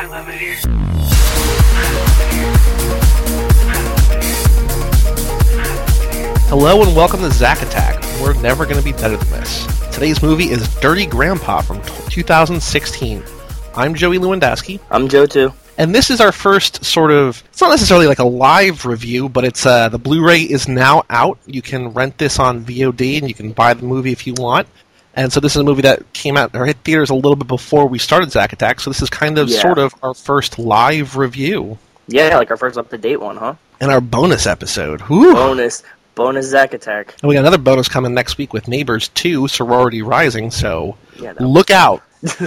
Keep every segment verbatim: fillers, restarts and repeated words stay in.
Hello and welcome to Zack Attack. We're never going to be better than this. Today's movie is Dirty Grandpa from two thousand sixteen. I'm Joey Lewandowski. I'm Joe too. And this is our first sort of, it's not necessarily like a live review, but it's uh, the Blu-ray is now out. You can rent this on V O D and you can buy the movie if you want. And so this is a movie that came out or hit theaters a little bit before we started Zack Attack, so this is kind of yeah. sort of our first live review. Yeah, like our first up-to-date one, huh? And our bonus episode. Whew. Bonus. Bonus Zack Attack. And we got another bonus coming next week with Neighbors two, Sorority Rising, so yeah, look out.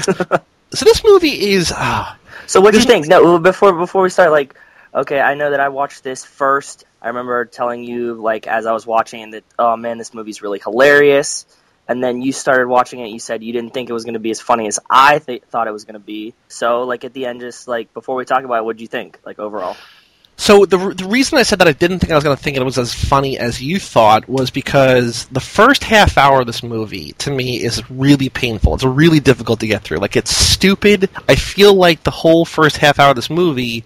So this movie is... Uh, so what do you think? No, before before we start, like, okay, I know that I watched this first. I remember telling you, like, as I was watching that, oh man, this movie's really hilarious. And then you started watching it, you said you didn't think it was going to be as funny as I th- thought it was going to be. So, like, at the end, just, like, before we talk about it, what did you think, like, overall? So the the reason I said that I didn't think I was going to think it was as funny as you thought was because the first half hour of this movie, to me, is really painful. It's really difficult to get through. Like, it's stupid. I feel like the whole first half hour of this movie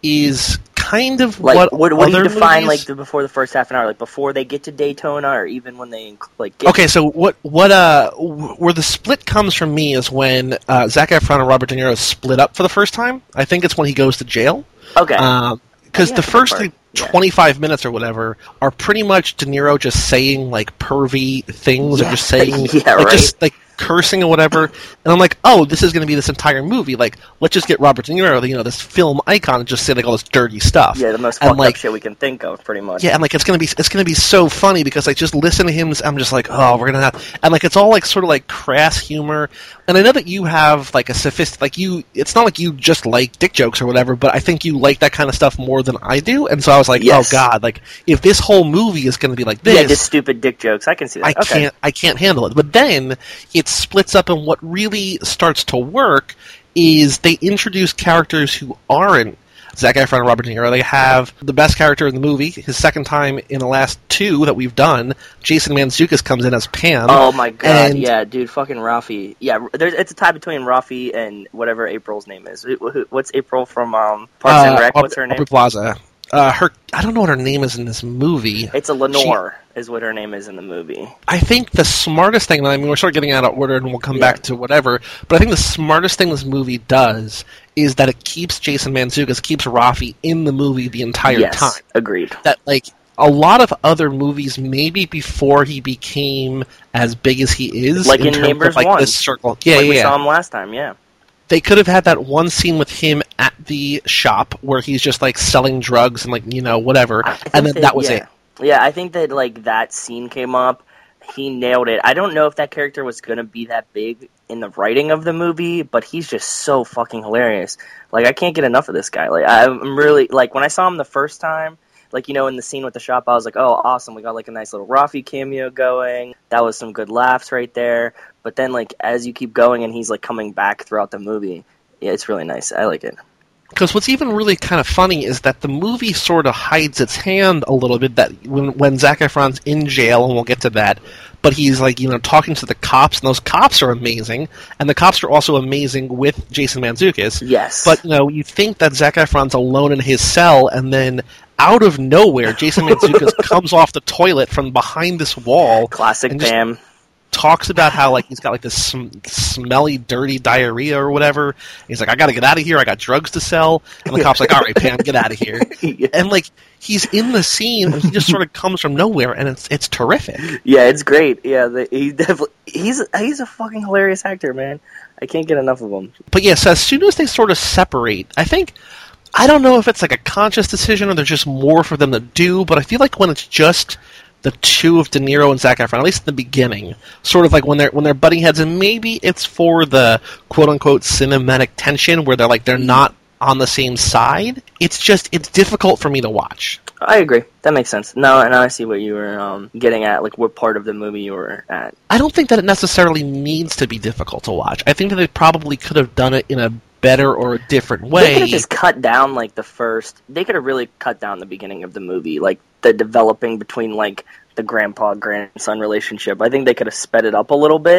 is kind of like, what what, what do you other define, movies... like, the, before the first half an hour? Like, before they get to Daytona, or even when they, like, get... Okay, so what, what, uh, where the split comes from me is when uh, Zac Efron and Robert De Niro split up for the first time. I think it's when he goes to jail. Okay. Um... Because yeah, the first like, yeah. twenty-five minutes or whatever are pretty much De Niro just saying, like, pervy things, yeah. or just saying, yeah, like, right. just, like, cursing or whatever. And I'm like, oh, this is going to be this entire movie. Like, let's just get Robert De Niro, you know, this film icon, and just say, like, all this dirty stuff. Yeah, the most and, fucked like, up shit we can think of, pretty much. Yeah, and, like, it's going to be it's gonna be so funny because, like, just listen to him, I'm just like, oh, we're going to have... And, like, it's all, like, sort of, like, crass humor. And I know that you have, like, a sophisticated... Like, you... It's not like you just like dick jokes or whatever, but I think you like that kind of stuff more than I do. And so I was like, yes. oh, God, like, if this whole movie is going to be like this... Yeah, just stupid dick jokes. I can see that. I okay. can't I can't handle it. But then it splits up, and what really starts to work is they introduce characters who aren't Zac Efron and Robert De Niro. They have the best character in the movie, his second time in the last two that we've done. Jason Mantzoukas comes in as Pam. Oh my god, and, yeah, dude, fucking Rafi. Yeah, there's it's a tie between Rafi and whatever April's name is. What's April from um, Parks uh, and Rec? What's Aubrey, her name? Aubrey Plaza. Uh, her, I don't know what her name is in this movie. It's a Lenore, she, is what her name is in the movie. I think the smartest thing, I mean, we're sort of getting out of order and we'll come yeah. back to whatever, but I think the smartest thing this movie does is that it keeps Jason Mantzoukas, keeps Rafi in the movie the entire yes, time. Agreed. That, like, a lot of other movies, maybe before he became as big as he is, like in, in Neighbors of, like, one. This circle. Yeah, like yeah, we yeah. saw him last time, yeah. They could have had that one scene with him at the shop where he's just, like, selling drugs and, like, you know, whatever, and then that, that was yeah. it. Yeah, I think that, like, that scene came up, he nailed it. I don't know if that character was going to be that big in the writing of the movie, but he's just so fucking hilarious. Like, I can't get enough of this guy. Like, I'm really, like, when I saw him the first time, like, you know, in the scene with the shop, I was like, oh, awesome, we got, like, a nice little Rafi cameo going. That was some good laughs right there. But then, like, as you keep going and he's, like, coming back throughout the movie, yeah, it's really nice. I like it. Because what's even really kind of funny is that the movie sort of hides its hand a little bit, that when, when Zac Efron's in jail, and we'll get to that, but he's, like, you know, talking to the cops, and those cops are amazing, and the cops are also amazing with Jason Mantzoukas. Yes. But, you know, you think that Zac Efron's alone in his cell, and then out of nowhere, Jason Mantzoukas comes off the toilet from behind this wall. Classic Pam. Talks about how, like, he's got, like, this sm- smelly, dirty diarrhea or whatever. He's like, I gotta get out of here, I got drugs to sell. And the cop's like, all right, Pam, get out of here. yeah. And, like, he's in the scene, and he just sort of comes from nowhere, and it's it's terrific. Yeah, it's great. Yeah, the, he definitely, he's, he's a fucking hilarious actor, man. I can't get enough of him. But, yes, as soon as they sort of separate, I think... I don't know if it's, like, a conscious decision or there's just more for them to do, but I feel like when it's just... the two of De Niro and Zac Efron, at least in the beginning, sort of like when they're when they're butting heads, and maybe it's for the quote unquote cinematic tension where they're like they're not on the same side. It's just it's difficult for me to watch. I agree. That makes sense. Now, now I see what you were um, getting at, like what part of the movie you were at. I don't think that it necessarily needs to be difficult to watch. I think that they probably could have done it in a better or a different way. They could have just cut down like the first. They could have really cut down the beginning of the movie, like the developing between like the grandpa grandson relationship. I think they could have sped it up a little bit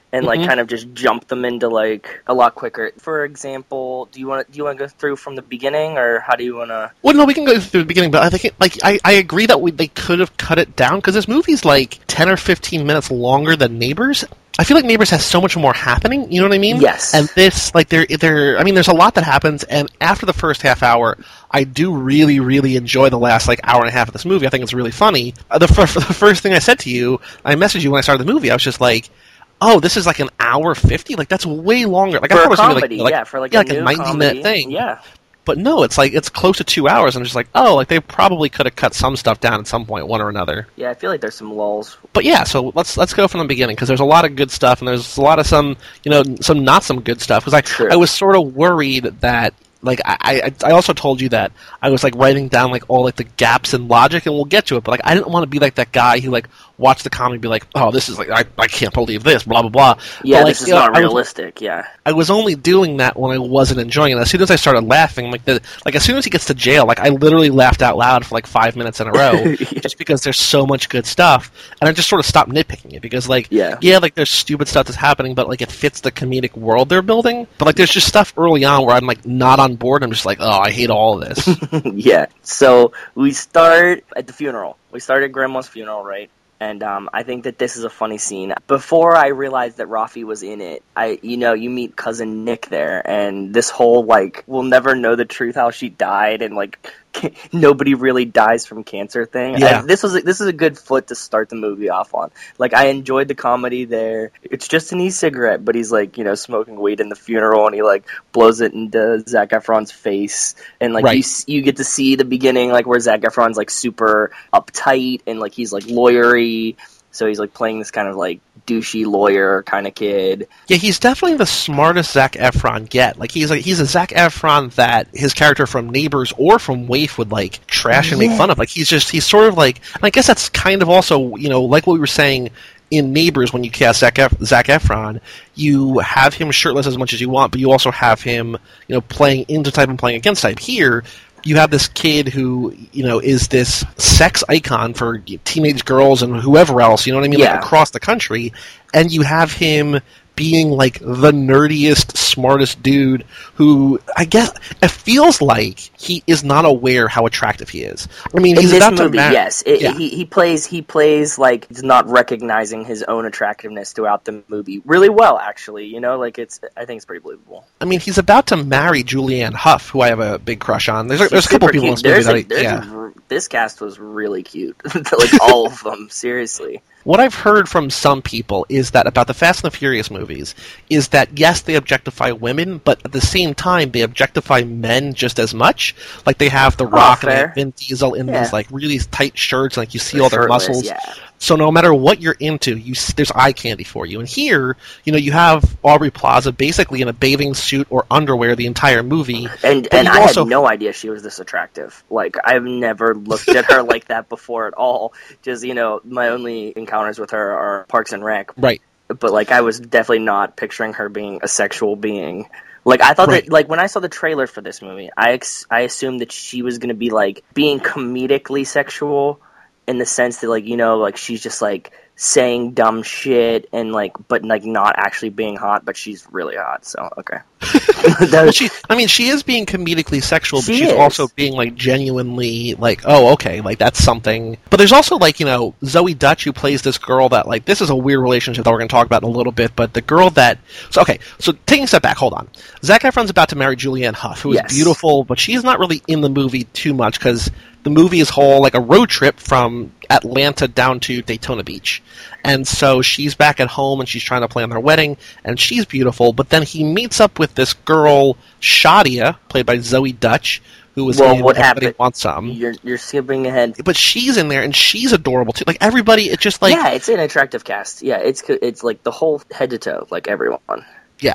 and like Mhm. kind of just jump them into like a lot quicker. For example, do you want do you want to go through from the beginning, or how do you want to? Well, no, we can go through the beginning, but I think, it, like, I, I agree that we, they could have cut it down, because this movie's, like, ten or fifteen minutes longer than Neighbors. I feel like Neighbors has so much more happening, you know what I mean? Yes. And this, like, there, there, I mean, there's a lot that happens, and after the first half hour, I do really, really enjoy the last, like, hour and a half of this movie. I think it's really funny. Uh, the, f- the first thing I said to you, I messaged you when I started the movie, I was just like, oh, this is like an hour fifty? Like, that's way longer. Like, For I thought a it was gonna be comedy, like, like, yeah, for like yeah, a like a new ninety comedy, minute thing. yeah. But no, it's like, it's close to two hours. I'm just like, oh, like, they probably could have cut some stuff down at some point, one or another. Yeah, I feel like there's some lulls. But yeah, so let's let's go from the beginning, because there's a lot of good stuff, and there's a lot of some, you know, some not some good stuff. Because I, Sure. I was sort of worried that, like, I, I I also told you that I was, like, writing down, like, all, like, the gaps in logic, and we'll get to it, but, like, I didn't want to be like that guy who, like, watched the comedy and be like, oh, this is, like, I, I can't believe this, blah, blah, blah. Yeah, but, like, this is you know, not I was- realistic, yeah. I was only doing that when I wasn't enjoying it. As soon as I started laughing, like the like as soon as he gets to jail, like I literally laughed out loud for like five minutes in a row, Yeah. just because there's so much good stuff, and I just sort of stopped nitpicking it because like Yeah. yeah, like there's stupid stuff that's happening, but like it fits the comedic world they're building. But like there's just stuff early on where I'm like not on board. I'm just like, oh, I hate all of this. Yeah. So we start at the funeral. We start at Grandma's funeral, right? And um, I think that this is a funny scene. Before I realized that Rafi was in it, I, you know, you meet cousin Nick there, and this whole like, we'll never know the truth how she died, and like, nobody really dies from cancer thing. Yeah. I, this was a, this is a good foot to start the movie off on. Like, I enjoyed the comedy there. It's just an e-cigarette, but he's like, you know, smoking weed in the funeral, and he like blows it into Zac Efron's face, and like Right. you s- you get to see the beginning, like where Zac Efron's like super uptight and like he's like lawyery. So he's like playing this kind of like douchey lawyer kind of kid. Yeah, he's definitely the smartest Zac Efron get. Like he's like he's a Zac Efron that his character from Neighbors or from Waif would like trash and make Yeah. fun of. Like he's just he's sort of like, and I guess that's kind of also, you know, like what we were saying in Neighbors when you cast Zac, Ef- Zac Efron, you have him shirtless as much as you want, but you also have him, you know, playing into type and playing against type. Here, you have this kid who, you know, is this sex icon for teenage girls and whoever else, you know what I mean, Yeah. like across the country, and you have him being like the nerdiest, smartest dude who, I guess, it feels like he is not aware how attractive he is. I mean, In he's this about movie, to marry. yes, it, Yeah. he he plays he plays like he's not recognizing his own attractiveness throughout the movie really well. Actually, you know, like it's I think it's pretty believable. I mean, he's about to marry Julianne Hough, who I have a big crush on. There's, there's a couple Super people in cute. this movie There's that a- I, there's yeah. a r- this cast was really cute, like all of them. Seriously. What I've heard from some people is that about the Fast and the Furious movies is that, yes, they objectify women, but at the same time, they objectify men just as much. Like, they have The Rock and they fair. have Vin Diesel in Yeah. these, like, really tight shirts, and, like, you see all their Shirtless, muscles. yeah. So no matter what you're into, you s- there's eye candy for you. And here, you know, you have Aubrey Plaza basically in a bathing suit or underwear the entire movie. And But and you I also- had no idea she was this attractive. Like I've never looked at her like that before at all. Just you know, my only encounters with her are Parks and Rec. Right. But like I was definitely not picturing her being a sexual being. Like I thought Right. that like when I saw the trailer for this movie, I ex- I assumed that she was going to be like being comedically sexual in the sense that like you know like she's just like saying dumb shit and like but like not actually being hot, but she's really hot. So okay. That Well, was- she, I mean, she is being comedically sexual, but She she's is. also being, like, genuinely, like, oh, okay, like, that's something. But there's also, like, you know, Zoe Dutch, who plays this girl that, like, this is a weird relationship that we're going to talk about in a little bit, but the girl that, so, okay, so taking a step back, hold on. Zac Efron's about to marry Julianne Hough, who is Yes. beautiful, but she's not really in the movie too much, because the movie is whole, like, a road trip from Atlanta down to Daytona Beach. And so she's back at home and she's trying to plan their wedding, and she's beautiful, but then he meets up with this girl, Shadia, played by Zoe Dutch, who was Well, in what Everybody happened- Wants Some. You're you're skipping ahead. But she's in there and she's adorable too. Like everybody, it's just like yeah, it's an attractive cast. Yeah, it's co- it's like the whole head to toe, like everyone. yes.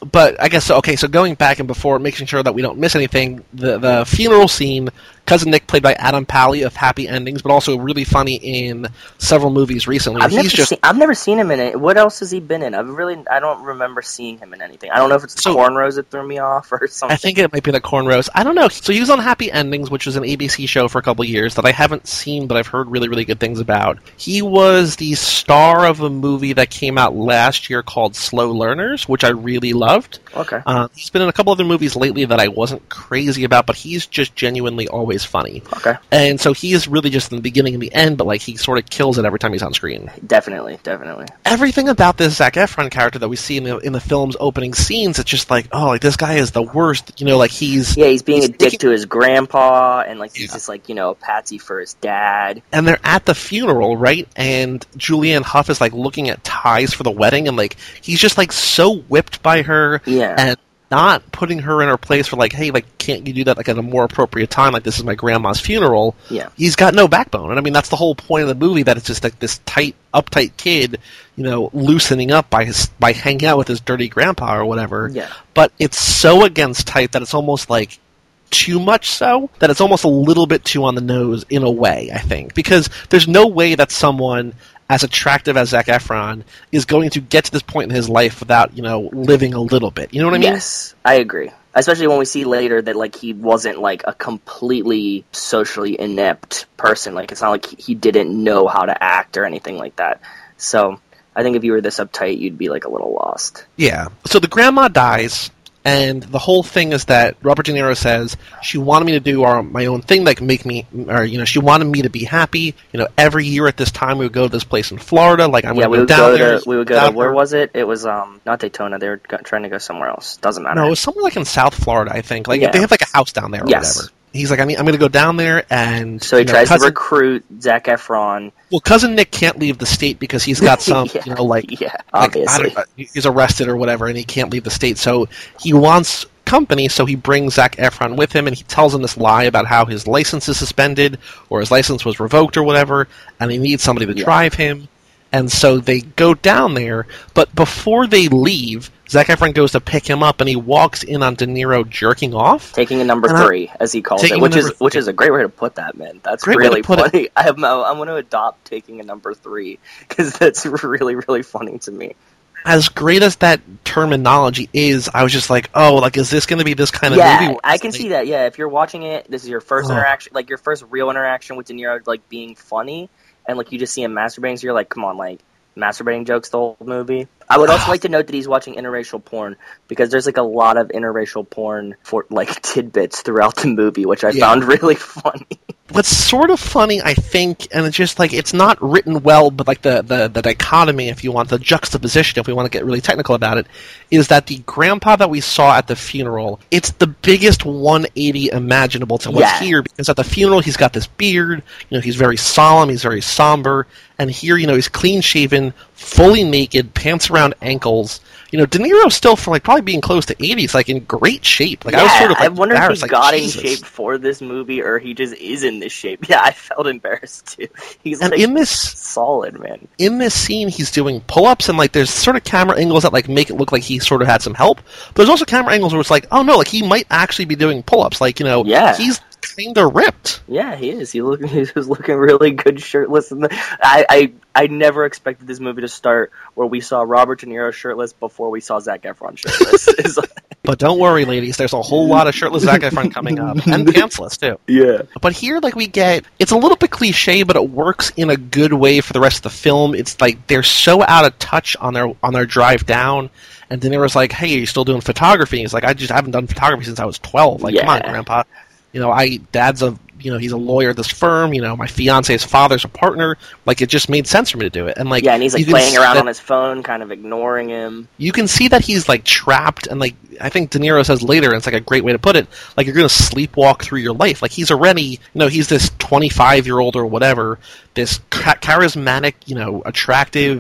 but I guess, okay, so going back and before, making sure that we don't miss anything, the, the funeral scene, Cousin Nick, played by Adam Pally of Happy Endings, but also really funny in several movies recently. I've, He's never, just, seen, I've never seen him in it. What else has he been in? I've really, I don't remember seeing him in anything. I don't know if it's the So- cornrows that threw me off or something. I think it might be the cornrows. I don't know. So he was on Happy Endings, which was an A B C show for a couple of years that I haven't seen, but I've heard really, really good things about. He was the star of a movie that came out last year called Slow Learners, which I really loved. Okay. Uh, he's been in a couple other movies lately that I wasn't crazy about, but he's just genuinely always funny. Okay. And so he is really just in the beginning and the end, but like he sort of kills it every time he's on screen. Definitely, definitely. Everything about this Zac Efron character that we see in the, in the film's opening scenes, it's just like, oh, like this guy is the worst. You know, like he's Yeah, he's being he's a dick making- to his grandpa, and like he's Yeah. just like, you know, a patsy for his dad. and they're at the funeral, right? And Julianne Hough is like looking at ties for the wedding, and like he's just like so whipped by her, Yeah. and not putting her in her place for like, hey, like can't you do that like at a more appropriate time? Like this is my grandma's funeral. Yeah. He's got no backbone, and I mean that's the whole point of the movie, that it's just like this tight, uptight kid, you know, loosening up by his by hanging out with his dirty grandpa or whatever. Yeah. But it's so against type that it's almost like too much so that it's almost a little bit too on the nose in a way, I think. Because there's no way that someone as attractive as Zac Efron is going to get to this point in his life without, you know, living a little bit. You know what I mean? Yes, I agree. Especially when we see later that like he wasn't like a completely socially inept person. Like it's not like he didn't know how to act or anything like that. So I think if you were this uptight, you'd be like a little lost. Yeah. So the grandma dies, and the whole thing is that Robert De Niro says she wanted me to do our, my own thing, like make me, or you know, she wanted me to be happy. You know, every year at this time we would go to this place in Florida. Like I'm yeah, going we to would go go down there. to we would go without to where her. was it? It was um not Daytona. They were go- trying to go somewhere else. Doesn't matter. No, it was somewhere like in South Florida, I think. Like Yeah. they have like a house down there or Yes. whatever. He's like, I mean, I'm going to go down there, and So he you know, tries cousin, to recruit Zac Efron. well, cousin Nick can't leave the state because he's got some, yeah, you know, like, yeah, like I obviously. don't know, he's arrested or whatever, and he can't leave the state. So he wants company, so he brings Zac Efron with him, and he tells him this lie about how his license is suspended or his license was revoked or whatever, and he needs somebody to Yeah. drive him. And so they go down there, but before they leave, Zac Efron goes to pick him up, and he walks in on De Niro jerking off. Taking a number And I- three, as he calls Taking it, a which is number which three. is a great way to put that, man. That's Great way to really put it. funny. I am I'm going to adopt taking a number three because that's really really funny to me. As great as that terminology is, I was just like, oh, like, is this going to be this kind of movie? Yeah, where I it's can like- see that. Yeah, if you're watching it, this is your first Oh. interaction, like your first real interaction with De Niro, like being funny, and like you just see him masturbating. So you're like, come on, like masturbating jokes the whole movie. I would also like to note that he's watching interracial porn because there's like a lot of interracial porn for like tidbits throughout the movie, which I Yeah. found really funny. What's sort of funny, I think, and it's just like, it's not written well, but like the, the, the dichotomy, if you want, the juxtaposition, if we want to get really technical about it, is that the grandpa that we saw at the funeral, it's the biggest one eighty imaginable to what's Yeah. here, because at the funeral he's got this beard, you know, he's very solemn, he's very somber, and here, you know, he's clean-shaven, fully naked, pants around ankles. You know, De Niro's still, for like probably being close to eighty, he's like in great shape. Like yeah, I was sort of like I wonder if he embarrassed, like, got in Jesus. shape for this movie or he just is in this shape. Yeah, I felt embarrassed too. He's And like in this solid, man. in this scene, he's doing pull-ups, and like there's sort of camera angles that like make it look like he sort of had some help. But there's also camera angles where it's like, oh no, like he might actually be doing pull-ups. Like, you know, Yeah. he's kind of ripped. Yeah, he is. He look he was looking really good shirtless. In the, I, I I never expected this movie to start where we saw Robert De Niro shirtless before we saw Zac Efron shirtless. It's like- But don't worry, ladies, there's a whole lot of shirtless Zac Efron coming up, and pantsless too. yeah. But here, like, we get, it's a little bit cliche, but it works in a good way for the rest of the film. It's like they're so out of touch on their on their drive down, and De Niro's like, hey, are you still doing photography? And he's like, I just haven't done photography since I was twelve. Like, come on, Yeah. Grandpa. You know, I dad's a you know he's a lawyer at this firm. You know, my fiance's father's a partner. Like, it just made sense for me to do it. And like, Yeah, and he's like you can playing see around that- on his phone, kind of ignoring him. You can see that he's like trapped, and like I think De Niro says later, and it's like a great way to put it. Like, you're going to sleepwalk through your life. Like, he's already, you know, he's this twenty-five year old or whatever, this cha- charismatic, you know, attractive,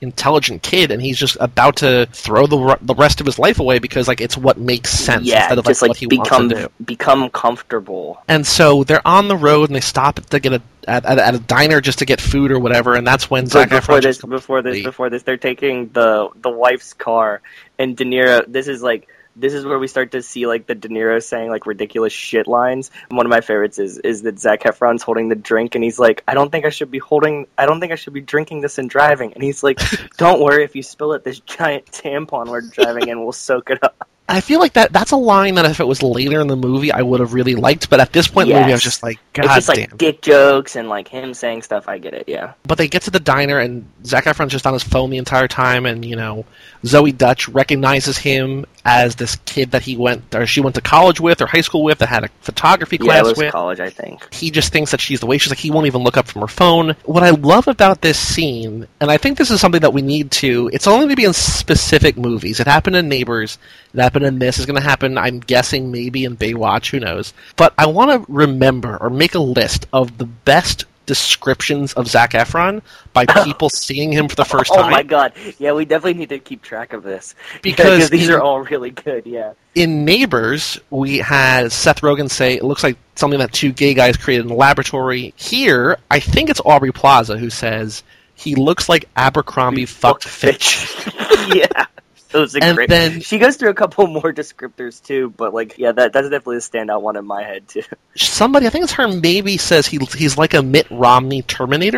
intelligent kid, and he's just about to throw the the rest of his life away because like it's what makes sense yeah, instead of just like, like what he become wants to do. become comfortable. And so they're on the road and they stop to get a at, at, at a diner just to get food or whatever, and that's when Zac But before Efron this, just before this, completely- before this, they're taking the the wife's car, and De Niro. This is like this is where we start to see like the De Niro saying like ridiculous shit lines. And one of my favorites is is that Zac Efron's holding the drink, and he's like, "I don't think I should be holding. I don't think I should be drinking this and driving." And he's like, "Don't worry, if you spill it, this giant tampon we're driving in will soak it up." I feel like that that's a line that if it was later in the movie I would have really liked, but at this point in the movie I was Yes. just like, God It's just damn. like dick jokes and like him saying stuff. I get it. Yeah. But they get to the diner, and Zac Efron's just on his phone the entire time, and, you know, Zoe Dutch recognizes him as this kid that he went, or she went to college with, or high school with, that had a photography Yeah, class it was with. college, I think. He just thinks that she's the waitress. Like, he won't even look up from her phone. What I love about this scene, and I think this is something that we need to, it's only going to be in specific movies. It happened in Neighbors. It happened in this. It's going to happen, I'm guessing, maybe in Baywatch. Who knows? But I want to remember or make a list of the best descriptions of Zac Efron by people seeing him for the first Oh time. my god. Yeah, we definitely need to keep track of this. Because these in- are all really good, yeah. In Neighbors, we had Seth Rogen say, it looks like something that two gay guys created in a laboratory. Here, I think it's Aubrey Plaza who says, he looks like Abercrombie fucked Fitch. Yeah. Those are And great. then- She goes through a couple more descriptors too, but like, yeah, that that's definitely a standout one in my head too. Somebody, I think it's her, maybe says he he's like a Mitt Romney Terminator.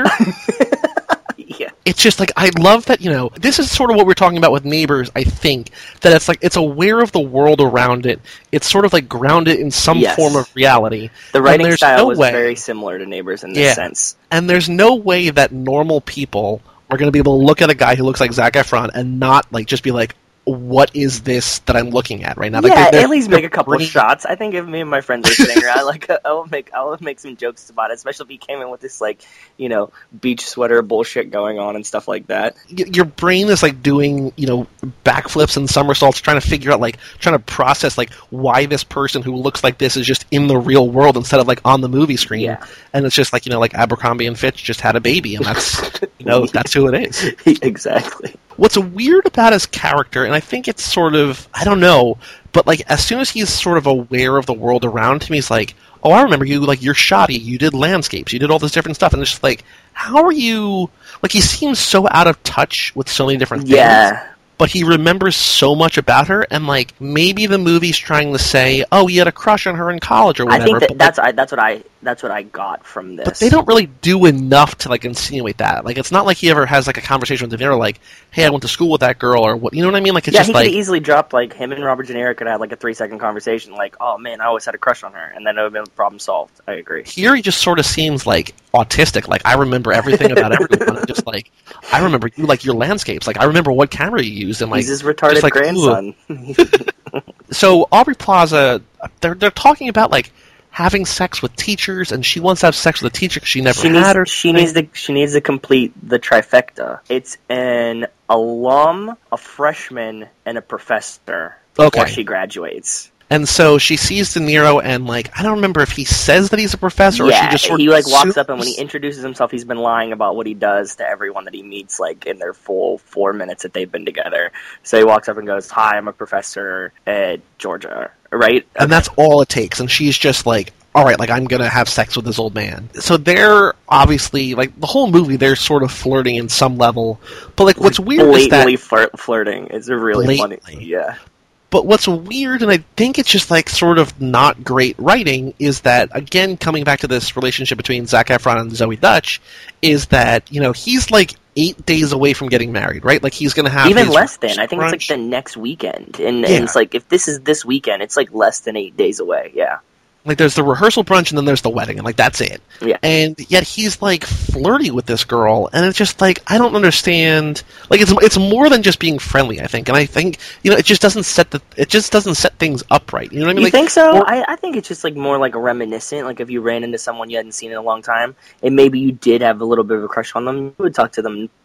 Yeah. It's just like, I love that, you know, this is sort of what we're talking about with Neighbors, I think, that it's like, it's aware of the world around it. It's sort of like grounded in some Yes. form of reality. The And writing there's style no was way- very similar to Neighbors in this Yeah. sense. And there's no way that normal people are going to be able to look at a guy who looks like Zac Efron and not, like, just be like, what is this that I'm looking at right now? Like, Yeah, they're- at least they're make a couple bringing- shots. I think if me and my friends are sitting around, like, I will make, I will make some jokes about it, especially if he came in with this, like, you know, beach sweater bullshit going on and stuff like that. y- your brain is like doing, you know, backflips and somersaults, trying to figure out, like, trying to process, like, why this person who looks like this is just in the real world instead of, like, on the movie screen. Yeah. And it's just like, you know, like Abercrombie and Fitch just had a baby, and that's, you know, that's who it is. Exactly. What's weird about his character, and I think it's sort of, I don't know, but, like, as soon as he's sort of aware of the world around him, he's like, oh, I remember you, like, you're shoddy, you did landscapes, you did all this different stuff, and it's just like, how are you, like, he seems so out of touch with so many different things. Yeah. But he remembers so much about her, and, like, maybe the movie's trying to say, oh, he had a crush on her in college or I whatever. think that but, that's I, that's what I that's what I got from this. but they don't really do enough to, like, insinuate that. Like, it's not like he ever has, like, a conversation with De Niro, like, hey, I went to school with that girl, or what, you know what I mean? Like, it's yeah, just he like, could easily drop like him and Robert De Niro could have like a three second conversation, like, "Oh man, I always had a crush on her," and then it would have been problem solved. I agree. here he just sort of seems, like, autistic. Like, I remember everything about everyone. I'm just like, I remember you, like, your landscapes. Like, I remember what camera you used, and, like, He's his retarded just like, grandson. so Aubrey Plaza, they're they're talking about, like, having sex with teachers, and she wants to have sex with a teacher because she never she had her. needs she needs to she needs to complete the trifecta. It's an alum, a freshman, and a professor before Okay. she graduates. And so she sees De Niro, and, like, I don't remember if he says that he's a professor, or yeah, she just sort he of like walks up, and when he assumes- introduces himself, he's been lying about what he does to everyone that he meets, like in their full four minutes that they've been together. So he walks up and goes, "Hi, I'm a professor at Georgia." Right? and that's all it takes. And she's just like, all right, like, I'm gonna have sex with this old man. So they're obviously, like, the whole movie, they're sort of flirting in some level. But, like, what's weird is that, blatantly flir- flirting. It's really funny. Blatantly. Yeah. but what's weird, and I think it's just, like, sort of not great writing, is that, again, coming back to this relationship between Zac Efron and Zoe Dutch, is that, you know, he's, like, eight days away from getting married, right? Like, he's gonna have Even his less than. I think it's like brunch. the next weekend. And, Yeah. and it's like, if this is this weekend, it's like less than eight days away. Yeah. Like, there's the rehearsal brunch, and then there's the wedding, and, like, that's it. Yeah. And yet he's, like, flirty with this girl, and it's just, like, I don't understand. Like, it's it's more than just being friendly, I think. And I think, you know, it just doesn't set the it just doesn't set things up right. You know what I mean? You Like, think so? or- I, I think it's just like more like a reminiscent. Like if you ran into someone you hadn't seen in a long time, and maybe you did have a little bit of a crush on them, you would talk to them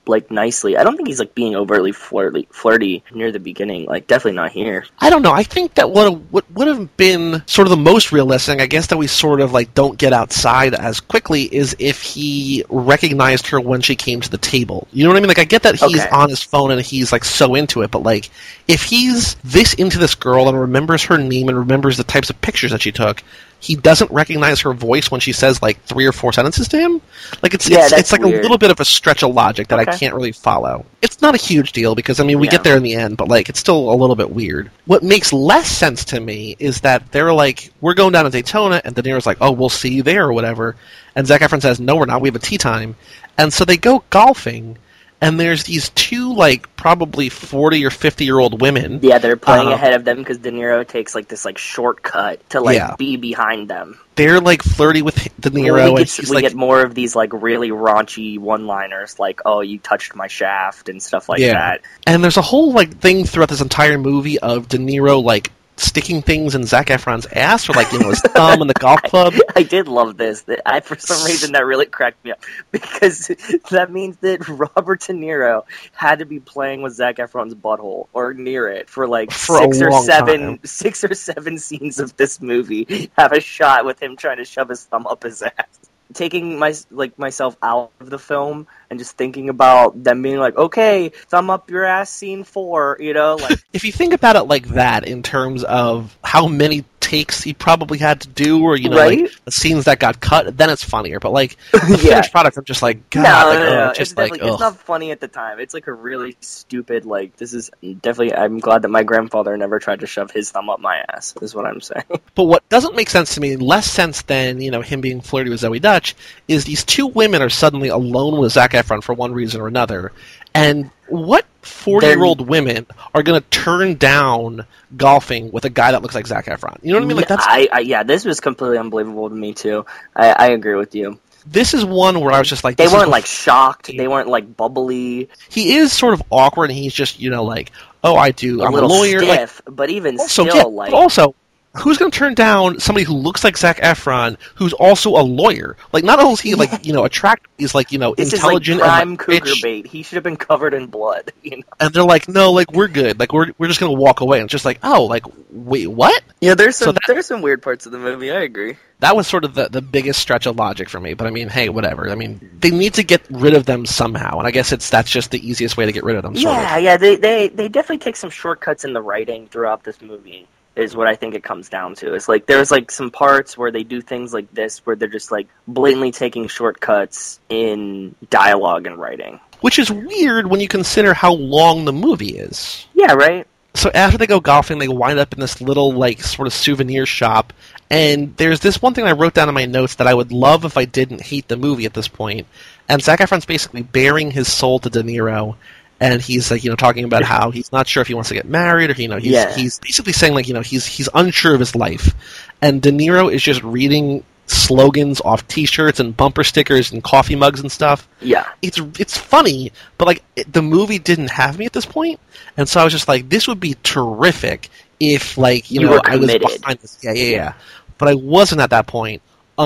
like nicely. I don't think he's like being overtly flirty, flirty near the beginning. Like definitely not here. I don't know. I think that what what would have been sort of the most realistic, I guess, that we sort of like don't get outside as quickly is if he recognized her when she came to the table. You know what I mean? Like I get that he's Okay. on his phone and he's like so into it, but like if he's this into this girl and remembers her name and remembers the types of pictures that she took, he doesn't recognize her voice when she says like three or four sentences to him. Like it's Yeah, it's, that's it's like weird. a little bit of a stretch of logic that I Okay. can't really follow. It's not a huge deal because I mean we Yeah. get there in the end, but like it's still a little bit weird. What makes less sense to me is that they're like, we're going down to Daytona, and De Niro's like, oh, we'll see you there or whatever, and Zac Efron says, no, we're not. We have a tea time, and so they go golfing. And there's these two, like, probably forty or fifty-year-old women. Yeah, they're playing Uh, ahead of them because De Niro takes like this like shortcut to like Yeah. be behind them. They're, like, flirty with De Niro, we and get, she's we like, get more of these like really raunchy one-liners, like "Oh, you touched my shaft" and stuff like Yeah. that. and there's a whole, like, thing throughout this entire movie of De Niro, like, sticking things in Zac Efron's ass, or, like, you know, his thumb in the golf club. I did love this. That- I for some reason that really cracked me up because that means that Robert De Niro had to be playing with Zac Efron's butthole or near it for like For a six or long seven, time. six or seven scenes of this movie. Have a shot with him trying to shove his thumb up his ass. Taking my like myself out of the film and just thinking about them being like, okay, thumb up your ass, scene four, you know, like If you think about it like that, in terms of how many takes he probably had to do, or, you know, Right? like, the scenes that got cut, then it's funnier. But, like, the Yeah. finished product, I'm just like, God, no, like, no, oh, no, no. just It's like, definitely, it's ugh. not funny at the time. It's like a really stupid, like, this is definitely, I'm glad that my grandfather never tried to shove his thumb up my ass, is what I'm saying. But what doesn't make sense to me, less sense than, you know, him being flirty with Zoe Dutch, is these two women are suddenly alone with Zac Efron for one reason or another. And what forty-year-old women are going to turn down golfing with a guy that looks like Zac Efron? You know what I mean? Like that's I, I, yeah, this was completely unbelievable to me, too. I, I agree with you. this is one where I was just like, They this is weren't, bef- like, shocked. They weren't, like, bubbly, he is sort of awkward, and he's just, you know, like, oh, I do, a I'm a little lawyer. Like, stiff, but even also, still, yeah, like... but also, who's going to turn down somebody who looks like Zac Efron, who's also a lawyer? Like, not only is he, like, you know, attractive, he's, like, you know, This intelligent is like prime and, like, cougar rich. bait. He should have been covered in blood, you know? And they're like, no, like, we're good. Like, we're we're just going to walk away. And it's just like, oh, like, wait, what? Yeah, there's So some that- there's some weird parts of the movie, I agree. That was sort of the, the biggest stretch of logic for me. But, I mean, hey, whatever. I mean, they need to get rid of them somehow. And I guess it's that's just the easiest way to get rid of them, sort Yeah, of. yeah, they, they they definitely take some shortcuts in the writing throughout this movie, is what I think it comes down to. It's like there's like some parts where they do things like this where they're just like blatantly taking shortcuts in dialogue and writing. Which is weird when you consider how long the movie is. Yeah, right? So after they go golfing, they wind up in this little, like, sort of souvenir shop. And there's this one thing I wrote down in my notes that I would love if I didn't hate the movie at this point. And Zac Efron's basically bearing his soul to De Niro. And he's, like, you know, talking about how he's not sure if he wants to get married, or, you know, he's, Yeah. he's basically saying, like, you know, he's he's unsure of his life. And De Niro is just reading slogans off T-shirts and bumper stickers and coffee mugs and stuff. Yeah. It's it's funny, but like it, the movie didn't have me at this point, and so I was just like, this would be terrific if, like, you, You know, were I was committed. behind this. Yeah, yeah, yeah. But I wasn't at that point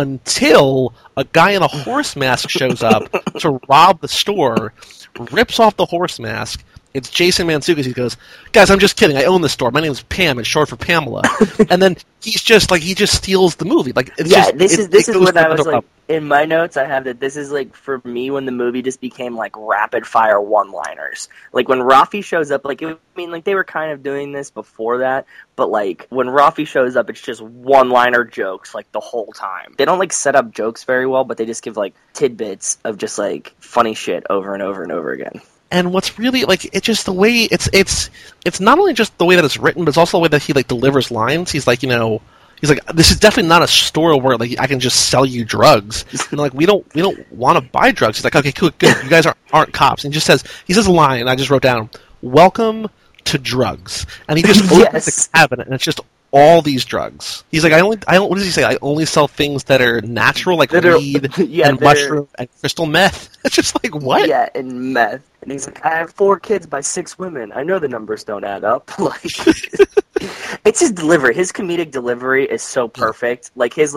until a guy in a horse mask shows up to rob the store, rips off the horse mask. It's Jason Mantzoukas. He goes, guys, I'm just kidding. I own the store. My name is Pam. It's short for Pamela. And then he's just like, he just steals the movie. Like, it's Yeah, just, this it- is this it is goes what to I was another like level. in my notes. I have that this is like for me when the movie just became like rapid fire one liners. Like when Rafi shows up, like it, I mean, like they were kind of doing this before that, but like when Rafi shows up, it's just one liner jokes like the whole time. They don't like set up jokes very well, but they just give like tidbits of just like funny shit over and over and over again. And what's really, like, it's just the way, it's it's it's not only just the way that it's written, but it's also the way that he, like, delivers lines. He's like, you know, he's like, this is definitely not a store where, like, I can just sell you drugs. And, like, we don't we don't want to buy drugs. He's like, okay, cool, good. You guys aren't, aren't cops. And he just says, he says a line, and I just wrote down, welcome to drugs. And he just opens Yes. the cabinet, and it's just all these drugs. He's like, I only, I don't, what does he say? I only sell things that are natural, like That are- weed yeah, and that are- mushroom and crystal meth. It's just like, what? Yeah, and meth. And he's like, I have four kids by six women. I know the numbers don't add up. Like, it's his delivery. His comedic delivery is so perfect. Like his like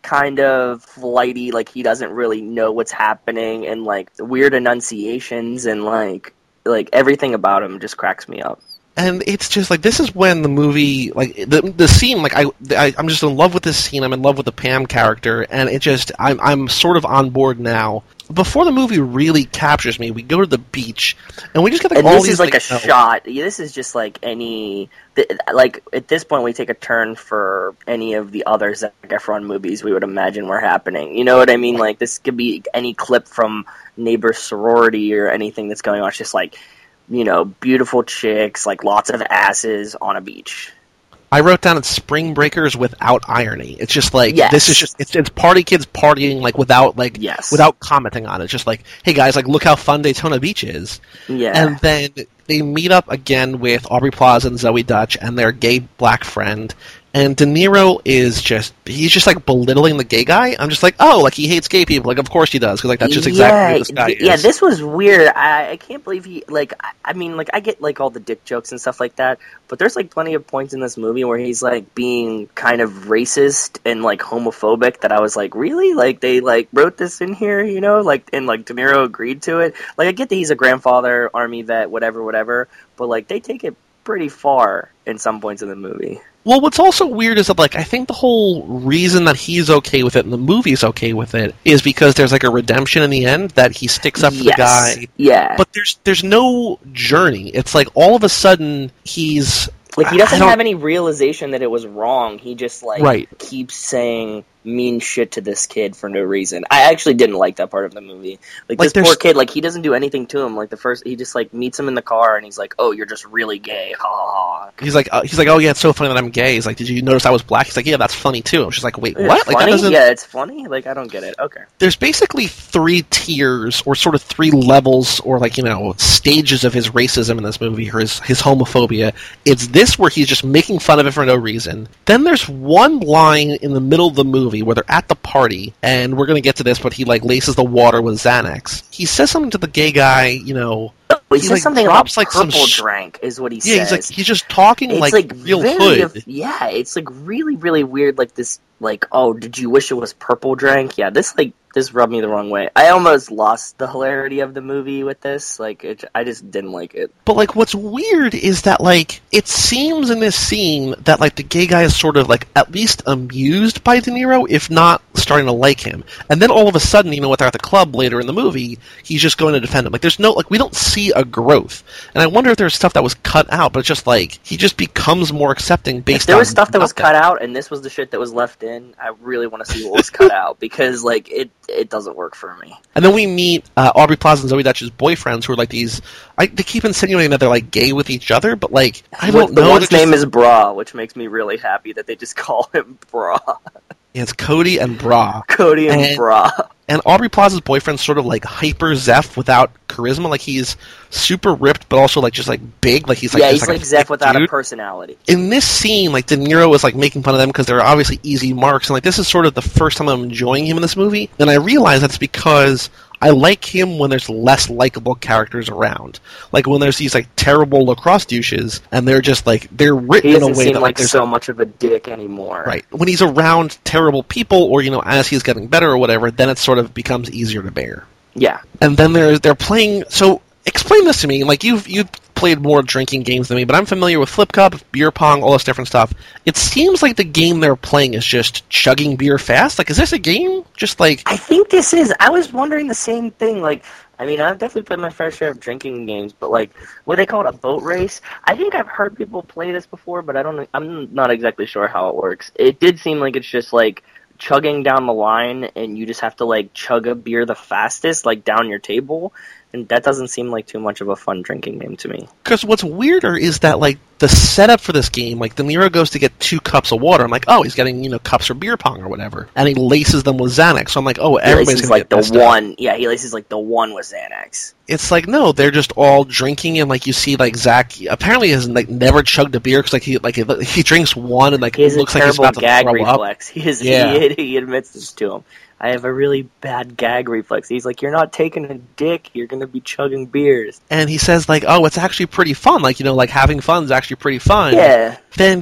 kind of flighty, like he doesn't really know what's happening, and like weird enunciations, and like like everything about him just cracks me up. And it's just like, this is when the movie, like the the scene, like I, I I'm just in love with this scene. I'm in love with the Pam character, and it just I'm I'm sort of on board now. Before the movie really captures me, we go to the beach, and we just get like and all this these is like like, a shot. Yeah, this is just like any th- like at this point we take a turn for any of the other Zac Efron movies we would imagine were happening. You know what I mean? Like this could be any clip from Neighbor Sorority or anything that's going on. It's just like, you know, beautiful chicks, like lots of asses on a beach. I wrote down it's Spring Breakers without irony. It's just like, yes. this is just, it's, it's party kids partying, like, without, like, yes. without commenting on it. Just like, hey guys, like, look how fun Daytona Beach is. Yeah. And then they meet up again with Aubrey Plaza and Zoe Dutch and their gay black friend. And De Niro is just, he's just, like, belittling the gay guy. I'm just like, oh, like, he hates gay people. Like, of course he does, because, like, that's just exactly yeah, who this guy th- is. Yeah, this was weird. I, I can't believe he, like, I, I mean, like, I get, like, all the dick jokes and stuff like that, but there's, like, plenty of points in this movie where he's, like, being kind of racist and, like, homophobic that I was like, really? Like, they, like, wrote this in here, you know? Like, and, like, De Niro agreed to it. Like, I get that he's a grandfather, army vet, whatever, whatever, but, like, they take it pretty far in some points in the movie. Well, what's also weird is that, like, I think the whole reason that he's okay with it and the movie's okay with it is because there's, like, a redemption in the end that he sticks up for yes. the guy. Yeah. But there's there's no journey. It's like all of a sudden he's... Like, he doesn't have any realization that it was wrong. He just, like, right. keeps saying mean shit to this kid for no reason. I actually didn't like that part of the movie. Like, like this poor kid, like, he doesn't do anything to him. Like, the first, he just, like, meets him in the car, and he's like, oh, you're just really gay. Ha ha ha. He's like, uh, he's like, oh, yeah, it's so funny that I'm gay. He's like, did you notice I was black? He's like, yeah, that's funny, too. She's like, wait, It's what? Like, that funny? doesn't... Yeah, it's funny? Like, I don't get it. Okay. There's basically three tiers, or sort of three levels, or, like, you know, stages of his racism in this movie, or his, his homophobia. It's this where he's just making fun of it for no reason. Then there's one line in the middle of the movie where they're at the party, and we're going to get to this, but he, like, laces the water with Xanax. He says something to the gay guy, you know... Oh, he, he says like, something drops, about like, some purple sh- drank, is what he yeah, says. he's like, he's just talking, it's like, like real very, hood. Yeah, it's, like, really, really weird, like, this, like, oh, did you wish it was purple drank? Yeah, this, like, this rubbed me the wrong way. I almost lost the hilarity of the movie with this. Like, it, I just didn't like it. But, like, what's weird is that, like, it seems in this scene that, like, the gay guy is sort of, like, at least amused by De Niro, if not starting to like him. And then all of a sudden, you know, when they're at the club later in the movie, he's just going to defend him. Like, there's no, like, we don't see a growth. And I wonder if there's stuff that was cut out, but it's just, like, he just becomes more accepting based on... If there was stuff that was nothing. cut out, and this was the shit that was left in, I really want to see what was cut out, because, like, it it doesn't work for me. And then we meet uh, Aubrey Plaza and Zoe Dutch's boyfriends, who are like these... I, they keep insinuating that they're like gay with each other, but like I don't the know. one's They're name just, is Bra, which makes me really happy that they just call him Bra. yeah, it's Cody and Bra. Cody and, and Bra. And Aubrey Plaza's boyfriend's sort of like hyper Zeph without charisma. Like he's super ripped, but also like just like big. Like he's like yeah, just, he's like, like a Zeph thick without dude. a personality. In this scene, like De Niro is like making fun of them because they're obviously easy marks, and like this is sort of the first time I'm enjoying him in this movie. And I realize that's because I like him when there's less likable characters around. Like when there's these like terrible lacrosse douches, and they're just like they're written He in a doesn't way seem that like like there's so much of a dick anymore. right. When he's around terrible people, or you know, as he's getting better or whatever, then it sort of becomes easier to bear. Yeah. And then they're they're playing. So explain this to me. Like you've you've played more drinking games than me, but I'm familiar with Flip Cup, beer pong, all this different stuff. It seems like the game they're playing is just chugging beer fast. Like, is this a game? Just like I think this is. I was wondering the same thing. Like, I mean, I've definitely played my fair share of drinking games, but like, what they call it, a boat race? I think I've heard people play this before, but I don't. I'm not exactly sure how it works. It did seem like it's just like chugging down the line, and you just have to like chug a beer the fastest, like down your table. And that doesn't seem like too much of a fun drinking game to me. Because what's weirder is that, like, the setup for this game, like, De Niro goes to get two cups of water. I'm like, oh, he's getting, you know, cups for beer pong or whatever. And he laces them with Xanax. So I'm like, oh, everybody's going to like get the pissed off. one. Yeah, he laces like the one with Xanax. It's like, no, they're just all drinking, and, like, you see, like, Zach apparently has, like, never chugged a beer, because, like, he, like, he drinks one, and, like, He has it looks a like he's terrible about to gag throw reflex. up. He, is, Yeah. he, he admits this to him. I have a really bad gag reflex. He's like, you're not taking a dick, you're going to be chugging beers. And he says, like, oh, it's actually pretty fun. Like, you know, like, having fun is actually pretty fun. Yeah. Then we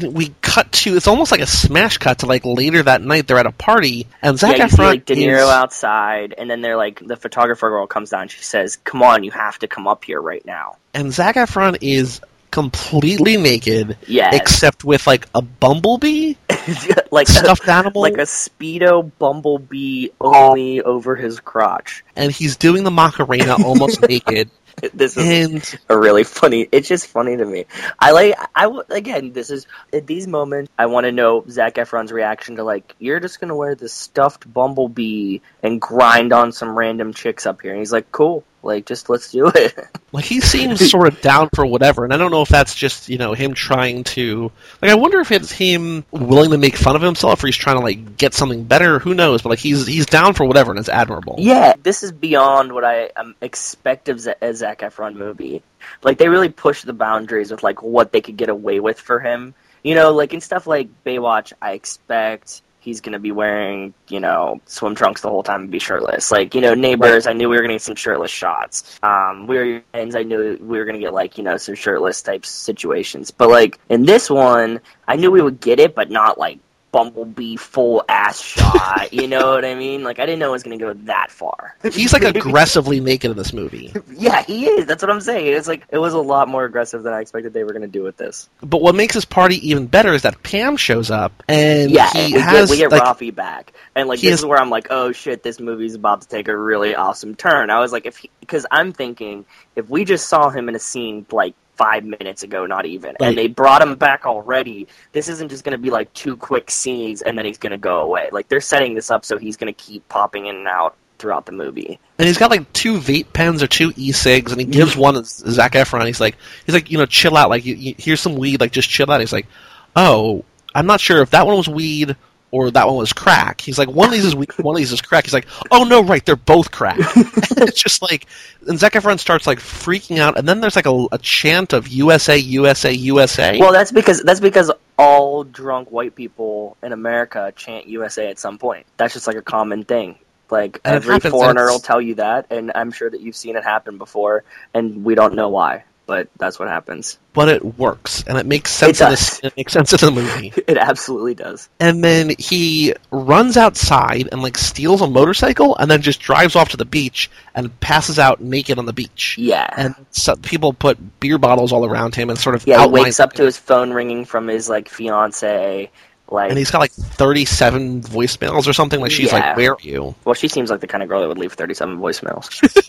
cut to, it's almost like a smash cut to like later that night they're at a party, and Zac yeah, you Efron see like De Niro is, outside, and then they're like, the photographer girl comes down, she says, come on, you have to come up here right now. and Zac Efron is completely naked, Yes. except with like a bumblebee like stuffed a, animal, like a Speedo bumblebee only over his crotch. and he's doing the Macarena almost naked. This is And a really funny. It's just funny to me. I like. I w- again. This is at these moments. I want to know Zac Efron's reaction to like. You're just gonna wear this stuffed bumblebee and grind on some random chicks up here, and he's like, cool. Like, just let's do it. like he seems sort of down for whatever, and I don't know if that's just, you know, him trying to, like, I wonder if it's him willing to make fun of himself, or he's trying to like get something better. Who knows? But like he's he's down for whatever, and it's admirable. Yeah, this is beyond what I um, expect of Z- a Zac Efron movie. Like, they really push the boundaries with like what they could get away with for him. You know, like in stuff like Baywatch, I expect he's going to be wearing, you know, swim trunks the whole time and be shirtless. Like, you know, Neighbors, I knew we were going to get some shirtless shots. Um, We Are Your Friends, I knew we were going to get, like, you know, some shirtless type situations. But, like, in this one, I knew we would get it, but not, like, Bumblebee full ass shot. You know what I mean? Like, I didn't know it was going to go that far. He's like aggressively naked in this movie. Yeah, he is. That's what I'm saying. It's like, it was a lot more aggressive than I expected they were going to do with this. But what makes this party even better is that Pam shows up, and Yeah, he and we, has get, we get like, Rafi back, and like he this has- is where I'm like, oh shit, this movie's about to take a really awesome turn. I was like, if because I'm thinking if we just saw him in a scene like five minutes ago, not even, Right. and they brought him back already, this isn't just going to be like two quick scenes and then he's going to go away. Like, they're setting this up so he's going to keep popping in and out throughout the movie. and he's got like two vape pens or two e-cigs, and he gives one to Zac Efron. He's like, he's like, you know, chill out. Like, you, you, here's some weed. Like, just chill out. He's like, oh, I'm not sure if that one was weed or that one was crack. He's like, one of these is weed, one of these is crack. He's like, oh no, right, they're both crack. It's just like, and Zac Efron starts like freaking out, and then there's like a, a chant of U S A, U S A, U S A. Well, that's because that's because all drunk white people in America chant U S A at some point. That's just like a common thing. Like, And it every happens, foreigner it's- will tell you that, and I'm sure that you've seen it happen before, and we don't know why, but that's what happens. But it works, and it makes sense It in does. this. It makes sense in the movie. It absolutely does. And then he runs outside and like steals a motorcycle, and then just drives off to the beach and passes out naked on the beach. Yeah. And so people put beer bottles all around him and sort of Yeah, he outline- wakes up to his phone ringing from his, like, fiancée. Like, and he's got like thirty-seven voicemails or something. Like, she's Yeah. like, "Where are you?" well, she seems like the kind of girl that would leave thirty-seven voicemails.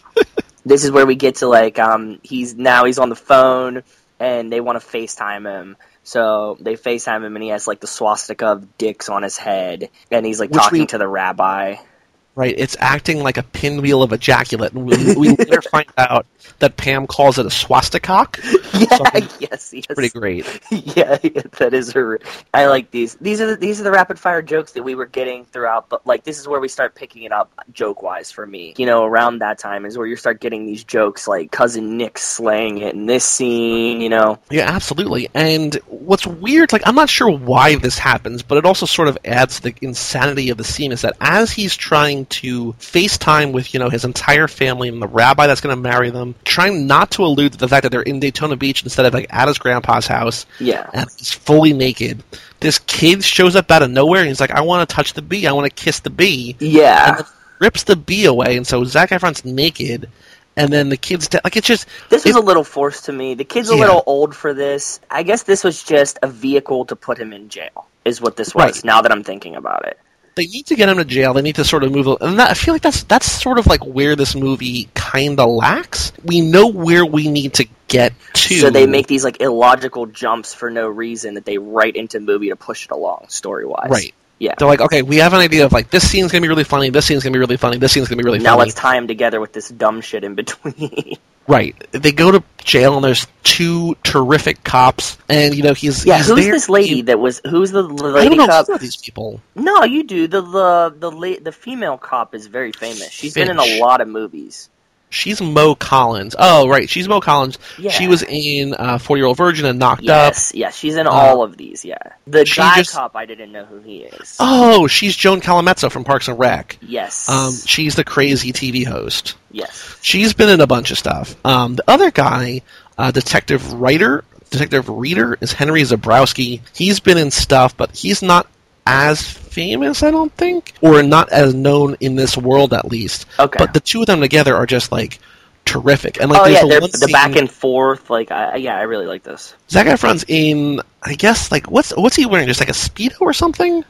This is where we get to, like, um, he's now he's on the phone, and they want to FaceTime him. So they FaceTime him, and he has, like, the swastika of dicks on his head, and he's, like, Which talking we- to the rabbi. Right? It's acting like a pinwheel of ejaculate. And we, we later find out that Pam calls it a swastikock. Yeah, Something yes, yes. pretty great. Yeah, yeah, that is a. I like these. These are the, these are the rapid fire jokes that we were getting throughout. But like, this is where we start picking it up joke wise for me. You know, around that time is where you start getting these jokes like cousin Nick slaying it in this scene. You know, Yeah, absolutely. And what's weird, like, I'm not sure why this happens, but it also sort of adds to the insanity of the scene, is that as he's trying to FaceTime with, you know, his entire family and the rabbi that's going to marry them, trying not to allude to the fact that they're in Daytona Beach instead of, like, at his grandpa's house, yeah, and he's fully naked, this kid shows up out of nowhere, and he's like, I want to touch the bee, I want to kiss the bee, yeah. and then rips the bee away, and so Zac Efron's naked, and then the kid's dead. Like, it's just... This was it- a little forced to me. The kid's a Yeah. little old for this. I guess this was just a vehicle to put him in jail, is what this was, Right. now that I'm thinking about it. They need to get him to jail. They need to sort of move, and that, I feel like that's that's sort of like where this movie kind of lacks. We know where we need to get to. So they make these like illogical jumps for no reason that they write into the movie to push it along story-wise. right. Yeah. They're like, okay, we have an idea of like this scene's gonna be really funny. This scene's gonna be really funny. This scene's gonna be really Now funny. let's tie them together with this dumb shit in between. Right. They go to jail, and there's two terrific cops, and you know he's yeah, he's who's there- this lady he- that was? Who's the I lady don't know cop? who are these people. No, you do. The the the la- the female cop is very famous. She's been in Finch. a lot of movies. She's Mo Collins. Oh, right. She's Mo Collins. Yeah. She was in uh, forty-Year-Old Virgin and Knocked Up. Yes, yes, she's in all of these. Yeah, the she guy just- cop, I didn't know who he is. Oh, she's Joan Calamezzo from Parks and Rec. Yes, Um, she's the crazy T V host. yes, She's been in a bunch of stuff. Um, the other guy, uh, Detective Ryder, Detective Reader is Henry Zabrowski. He's been in stuff, but he's not as famous, I don't think, or not as known in this world at least. Okay. But the two of them together are just like terrific. And like, oh there's yeah, the, they're, one the scene, back and forth. Like, I, yeah, I really like this. Zac Efron's in, I guess, like what's what's he wearing? Just like a Speedo or something?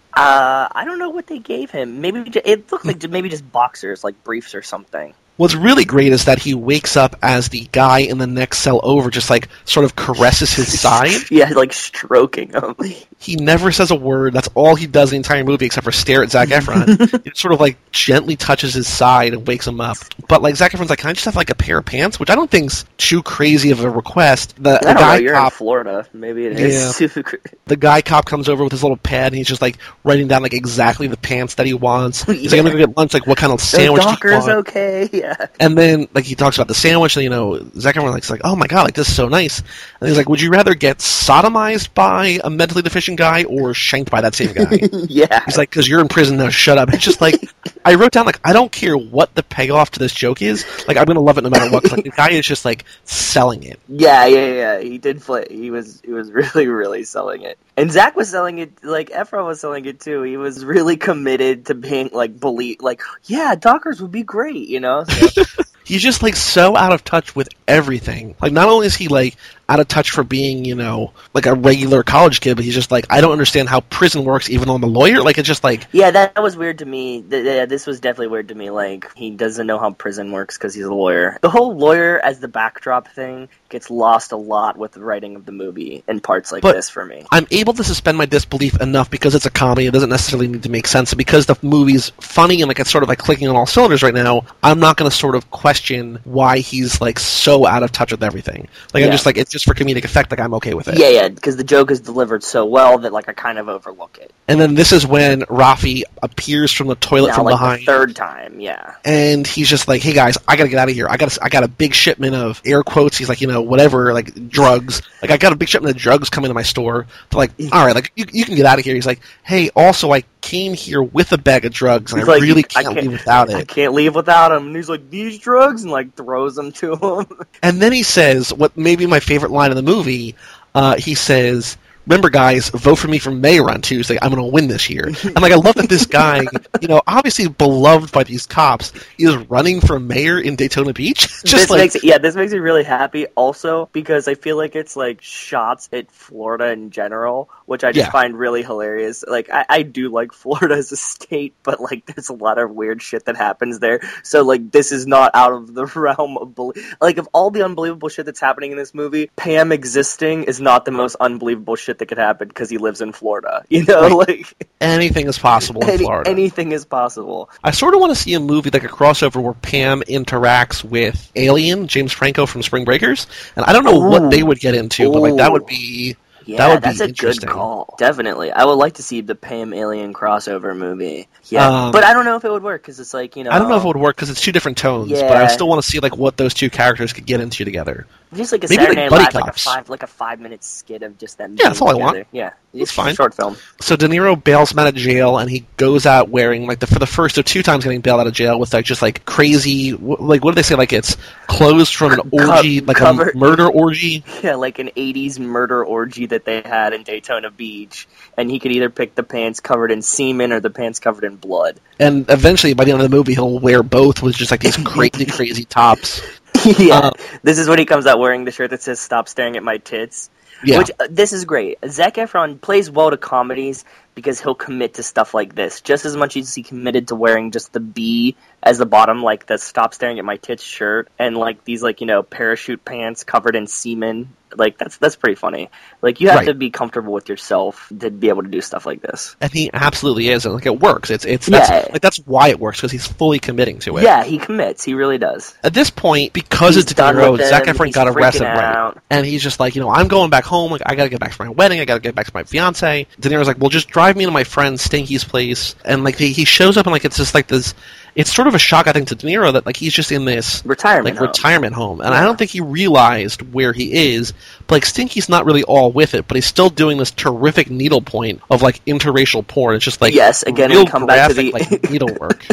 Uh, I don't know what they gave him. Maybe it looked like maybe just boxers, like briefs or something. What's really great is that he wakes up as the guy in the next cell over, just like sort of caresses his side. Yeah, like stroking him. He never says a word. That's all he does in the entire movie, except for stare at Zac Efron. It sort of like gently touches his side and wakes him up. But like Zac Efron's like, can I just have like a pair of pants? Which I don't think's too crazy of a request. The, I the don't guy know, you're cop, in Florida. Maybe it is. Yeah. Super the guy cop comes over with his little pad and he's just like writing down like exactly the pants that he wants. He's Yeah. like, I'm gonna go get lunch. Like, what kind of sandwich do you Docker's want? okay. Yeah. And then, like, he talks about the sandwich, and, you know, Zac Efron, like, is like, oh my god, like, this is so nice. And he's like, would you rather get sodomized by a mentally deficient guy or shanked by that same guy? Yeah. He's like, because you're in prison now, shut up. It's just like, I wrote down, like, I don't care what the payoff to this joke is. Like, I'm going to love it no matter what, 'cause, like, the guy is just, like, selling it. Yeah, yeah, yeah. He did play. He was, he was really, really selling it. And Zach was selling it, like, Efron was selling it too. He was really committed to being, like, believe, like, yeah, Dockers would be great, you know? So. He's just, like, so out of touch with everything. Like, not only is he, like, out of touch for being, you know, like a regular college kid, but he's just like, I don't understand how prison works even though I'm a lawyer. Like, it's just like... Yeah, that was weird to me. Th- Yeah, this was definitely weird to me. Like, he doesn't know how prison works because he's a lawyer. The whole lawyer as the backdrop thing gets lost a lot with the writing of the movie in parts like But this for me. I'm able to suspend my disbelief enough because it's a comedy. It doesn't necessarily need to make sense. And because the movie's funny and like it's sort of like clicking on all cylinders right now, I'm not going to sort of question why he's like so out of touch with everything. Like, Yeah. I'm just like, it's just for comedic effect. Like, I'm okay with it. Yeah, yeah, because the joke is delivered so well that, like, I kind of overlook it. And then this is when Rafi appears from the toilet Now, from like, behind. the third time, yeah. And he's just like, hey guys, I gotta get out of here. I got I got a big shipment of air quotes. He's like, you know, whatever, like drugs. Like, I got a big shipment of drugs coming to my store. They're like, all right, like you, you can get out of here. He's like, hey, also I came here with a bag of drugs, and He's I like, really I can't, can't- leave without I it. can't leave without him. And he's like, these drugs? And, like, throws them to him. And then he says, what may be my favorite line in the movie. Uh, he says, remember, guys, vote for me for mayor on Tuesday. I'm going to win this year. And, like, I love that this guy, you know, obviously beloved by these cops, is running for mayor in Daytona Beach. Just this like, makes yeah, this makes me really happy. Also, because I feel like it's like shots at Florida in general, which I just Yeah. find really hilarious. Like, I, I do like Florida as a state, but like, there's a lot of weird shit that happens there. So like, this is not out of the realm of belie- like of all the unbelievable shit that's happening in this movie. Pam existing is not the most unbelievable shit that could happen because he lives in Florida. You know, like anything is possible in any, Florida. anything is possible. I sort of want to see a movie like a crossover where Pam interacts with Alien, James Franco from Spring Breakers, and I don't know Ooh. what they would get into, but like that would Ooh. be Yeah, that would that's be a good interesting. call. Definitely. I would like to see the Pam Alien crossover movie. Yeah, Um, but I don't know if it would work because it's like, you know, I don't know if it would work because it's two different tones, but I Yeah. still want to see like what those two characters could get into together. just like a maybe Saturday like Night buddy Live, like a cops. five, like a five minute skit of just them. Yeah, being that's all I want. together. Yeah, It's fine. a short film. So De Niro bails him out of jail, and he goes out wearing like the for the first of two times getting bailed out of jail with like just like crazy, wh- like what do they say? Like it's clothes from an Co- orgy, like cover- a murder orgy. Yeah, like an eighties murder orgy that they had in Daytona Beach, and he could either pick the pants covered in semen or the pants covered in blood. And eventually, by the end of the movie, he'll wear both with just like these crazy, crazy tops. yeah, Uh, this is when he comes out wearing the shirt that says "Stop staring at my tits." Yeah. Which uh, this is great. Zac Efron plays well to comedies because he'll commit to stuff like this just as much as he committed to wearing just the B as the bottom, like the "Stop staring at my tits" shirt, and like these like you know parachute pants covered in semen. Like that's that's pretty funny. Like you have Right. to be comfortable with yourself to be able to do stuff like this. And he absolutely is, and like it works. It's it's that's, Yeah. like that's why it works because he's fully committing to it. Yeah, he commits. He really does. At this point, because He's it's De done Niro, with them, Zac Efron he's got arrested freaking right, out. and he's just like, you know, I'm going back home. Like I got to get back to my wedding. I got to get back to my fiance. De Niro's like, well, just drive me to my friend Stinky's place, and like he, he shows up and like it's just like this. It's sort of a shock, I think, to De Niro that like he's just in this Retirement like home. retirement home, and I don't think he realized where he is. But like Stinky's not really all with it, but he's still doing this terrific needlepoint of like interracial porn. It's just like Yes, again, real we come back to graphic, the- like needlework.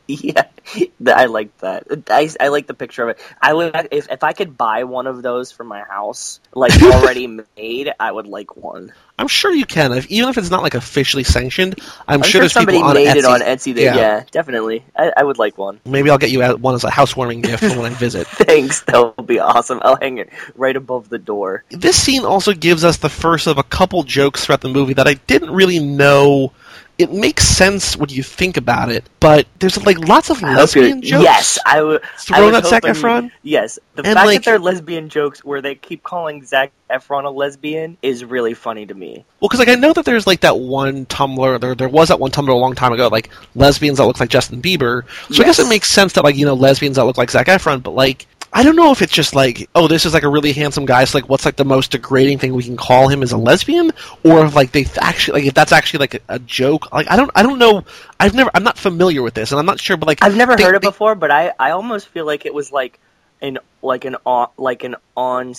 Yeah, I like that. I, I like the picture of it. I would if if I could buy one of those for my house, like already made, I would like one. I'm sure you can, if, even if it's not like officially sanctioned. I'm, I'm sure, sure there's somebody people on made Etsy. it on Etsy. That, Yeah. yeah, definitely. I, I would like one. Maybe I'll get you one as a housewarming gift when I visit. Thanks, that would be awesome. I'll hang it right above the door. This scene also gives us the first of a couple jokes throughout the movie that I didn't really know. It makes sense when you think about it, but there's like lots of lesbian jokes. Yes, I would. Thrown at Zac Efron. Yes, the And, fact like- that they're lesbian jokes where they keep calling Zac Efron a lesbian is really funny to me. Well, because like I know that there's like that one Tumblr. There, there was that one Tumblr a long time ago, like lesbians that look like Justin Bieber. So I guess Yes. it makes sense that like you know lesbians that look like Zac Efron, but like. I don't know if it's just like, oh, this is like a really handsome guy, so like what's like the most degrading thing we can call him is a lesbian? Or if like they th- actually, like if that's actually like a, a joke. Like I don't, I don't know. I've never, I'm not familiar with this, and I'm not sure, but like. I've never they- heard it they- before, but I, I almost feel like it was like an like an on like an on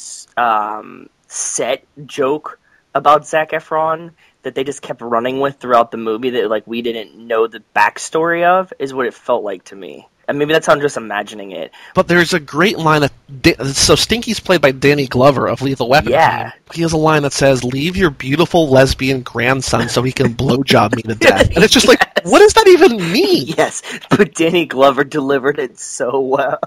um, set joke about Zac Efron that they just kept running with throughout the movie that like we didn't know the backstory of is what it felt like to me. And maybe that's how I'm just imagining it. But there's a great line that Da- so Stinky's played by Danny Glover of Lethal Weapon. Yeah. fame. He has a line that says, "Leave your beautiful lesbian grandson so he can blowjob me to death." And it's just like, Yes. what does that even mean? Yes, but Danny Glover delivered it so well.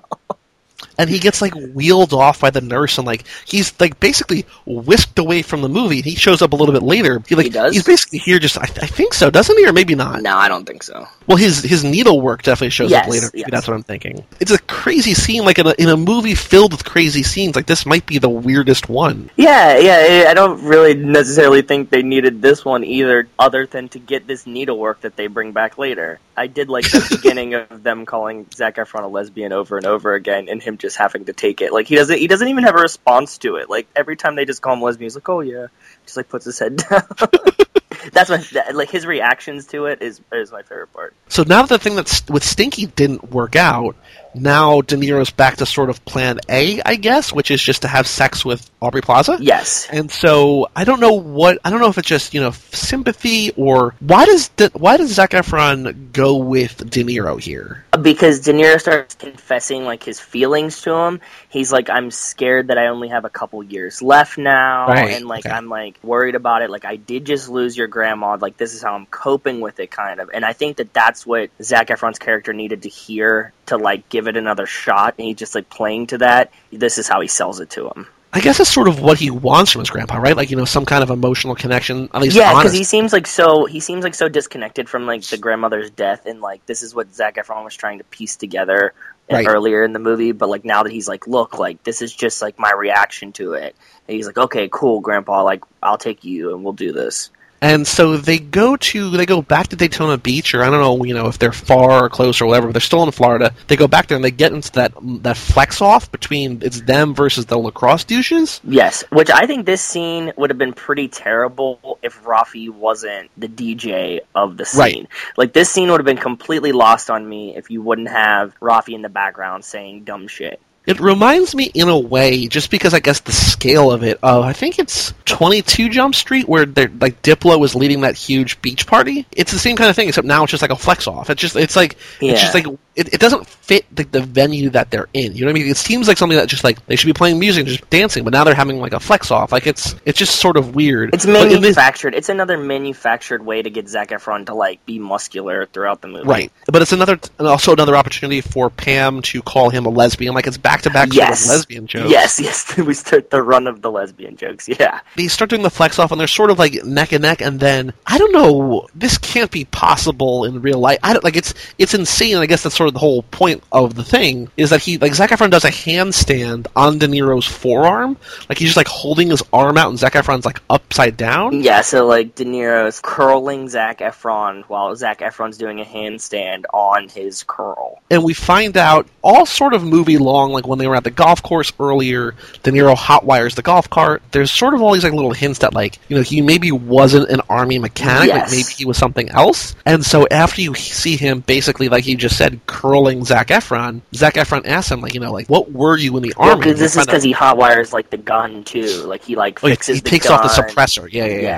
And he gets like wheeled off by the nurse, and like he's like basically whisked away from the movie. He shows up a little bit later. He like He does? he's basically here just I, I think so, doesn't he, or maybe not? No, I don't think so. Well, his his needlework definitely shows Yes, up later. Maybe yes. that's what I'm thinking. It's a crazy scene, like in a in a movie filled with crazy scenes. Like this might be the weirdest one. Yeah, yeah, I don't really necessarily think they needed this one either, other than to get this needlework that they bring back later. I did like the beginning of them calling Zac Efron a lesbian over and over again, and him just having to take it. Like he doesn't, he doesn't even have a response to it. Like every time they just call him lesbian, he's like, "Oh yeah," just like puts his head down. That's my like his reactions to it is is my favorite part. So now that the thing that's with Stinky didn't work out, now De Niro's back to sort of plan A, I guess, which is just to have sex with Aubrey Plaza. Yes. And so I don't know what I don't know if it's just you know sympathy or why does De, why does Zac Efron go with De Niro here? Because De Niro starts confessing like his feelings to him. He's like, "I'm scared that I only have a couple years left now, Right, and like okay. I'm like worried about it. Like I did just lose your grandma. Like this is how I'm coping with it, kind of." And I think that that's what Zac Efron's character needed to hear to like give it another shot. And he just like playing to that. This is how he sells it to him. I guess that's sort of what he wants from his grandpa, right? Like you know some kind of emotional connection, at least Yeah, because honest. he seems like so he seems like so disconnected from like the grandmother's death, and like this is what Zac Efron was trying to piece together uh, Right. earlier in the movie. But like now that he's like, look, like this is just like my reaction to it, and he's like, okay, cool, Grandpa, like I'll take you and we'll do this. And so they go to they go back to Daytona Beach, or I don't know, you know, if they're far or close or whatever. But they're still in Florida. They go back there and they get into that that flex off between it's them versus the lacrosse douches. Yes, which I think this scene would have been pretty terrible if Rafi wasn't the D J of the scene. Right. Like this scene would have been completely lost on me if you wouldn't have Rafi in the background saying dumb shit. It reminds me, in a way, just because I guess the scale of it, of I think it's twenty-two Jump Street, where they're, like Diplo was leading that huge beach party. It's the same kind of thing, except now it's just like a flex off. It's just, it's like, Yeah. it's just like it, it doesn't fit the, the venue that they're in. You know what I mean? It seems like something that just like they should be playing music, and just dancing, but now they're having like a flex off. Like it's, it's just sort of weird. It's But in this- manufactured. It's another manufactured way to get Zac Efron to like be muscular throughout the movie. Right, but it's another, and also another opportunity for Pam to call him a lesbian. Like it's back to back sort Yes. of lesbian jokes. Yes, yes. We start the run of the lesbian jokes. Yeah. They start doing the flex off, and they're sort of like neck and neck. And then I don't know, this can't be possible in real life. I don't like it's it's insane. And I guess that's sort of the whole point of the thing is that he like Zac Efron does a handstand on De Niro's forearm, like he's just like holding his arm out, and Zac Efron's like upside down. Yeah, so like De Niro's curling Zac Efron while Zac Efron's doing a handstand on his curl. And we find out all sort of movie long, like when they were at the golf course earlier, De Niro hotwires the golf cart. There's sort of all these like little hints that like, you know, he maybe wasn't an army mechanic, Yes. like maybe he was something else. And so after you see him basically, like you just said, curling Zac Efron, Zac Efron asks him, like, you know, like, what were you in the Well, army? because this is Find out- because he hotwires like the gun too. Like he like Oh, yeah, fixes he the takes gun. off the suppressor. Yeah, yeah, yeah. Yeah.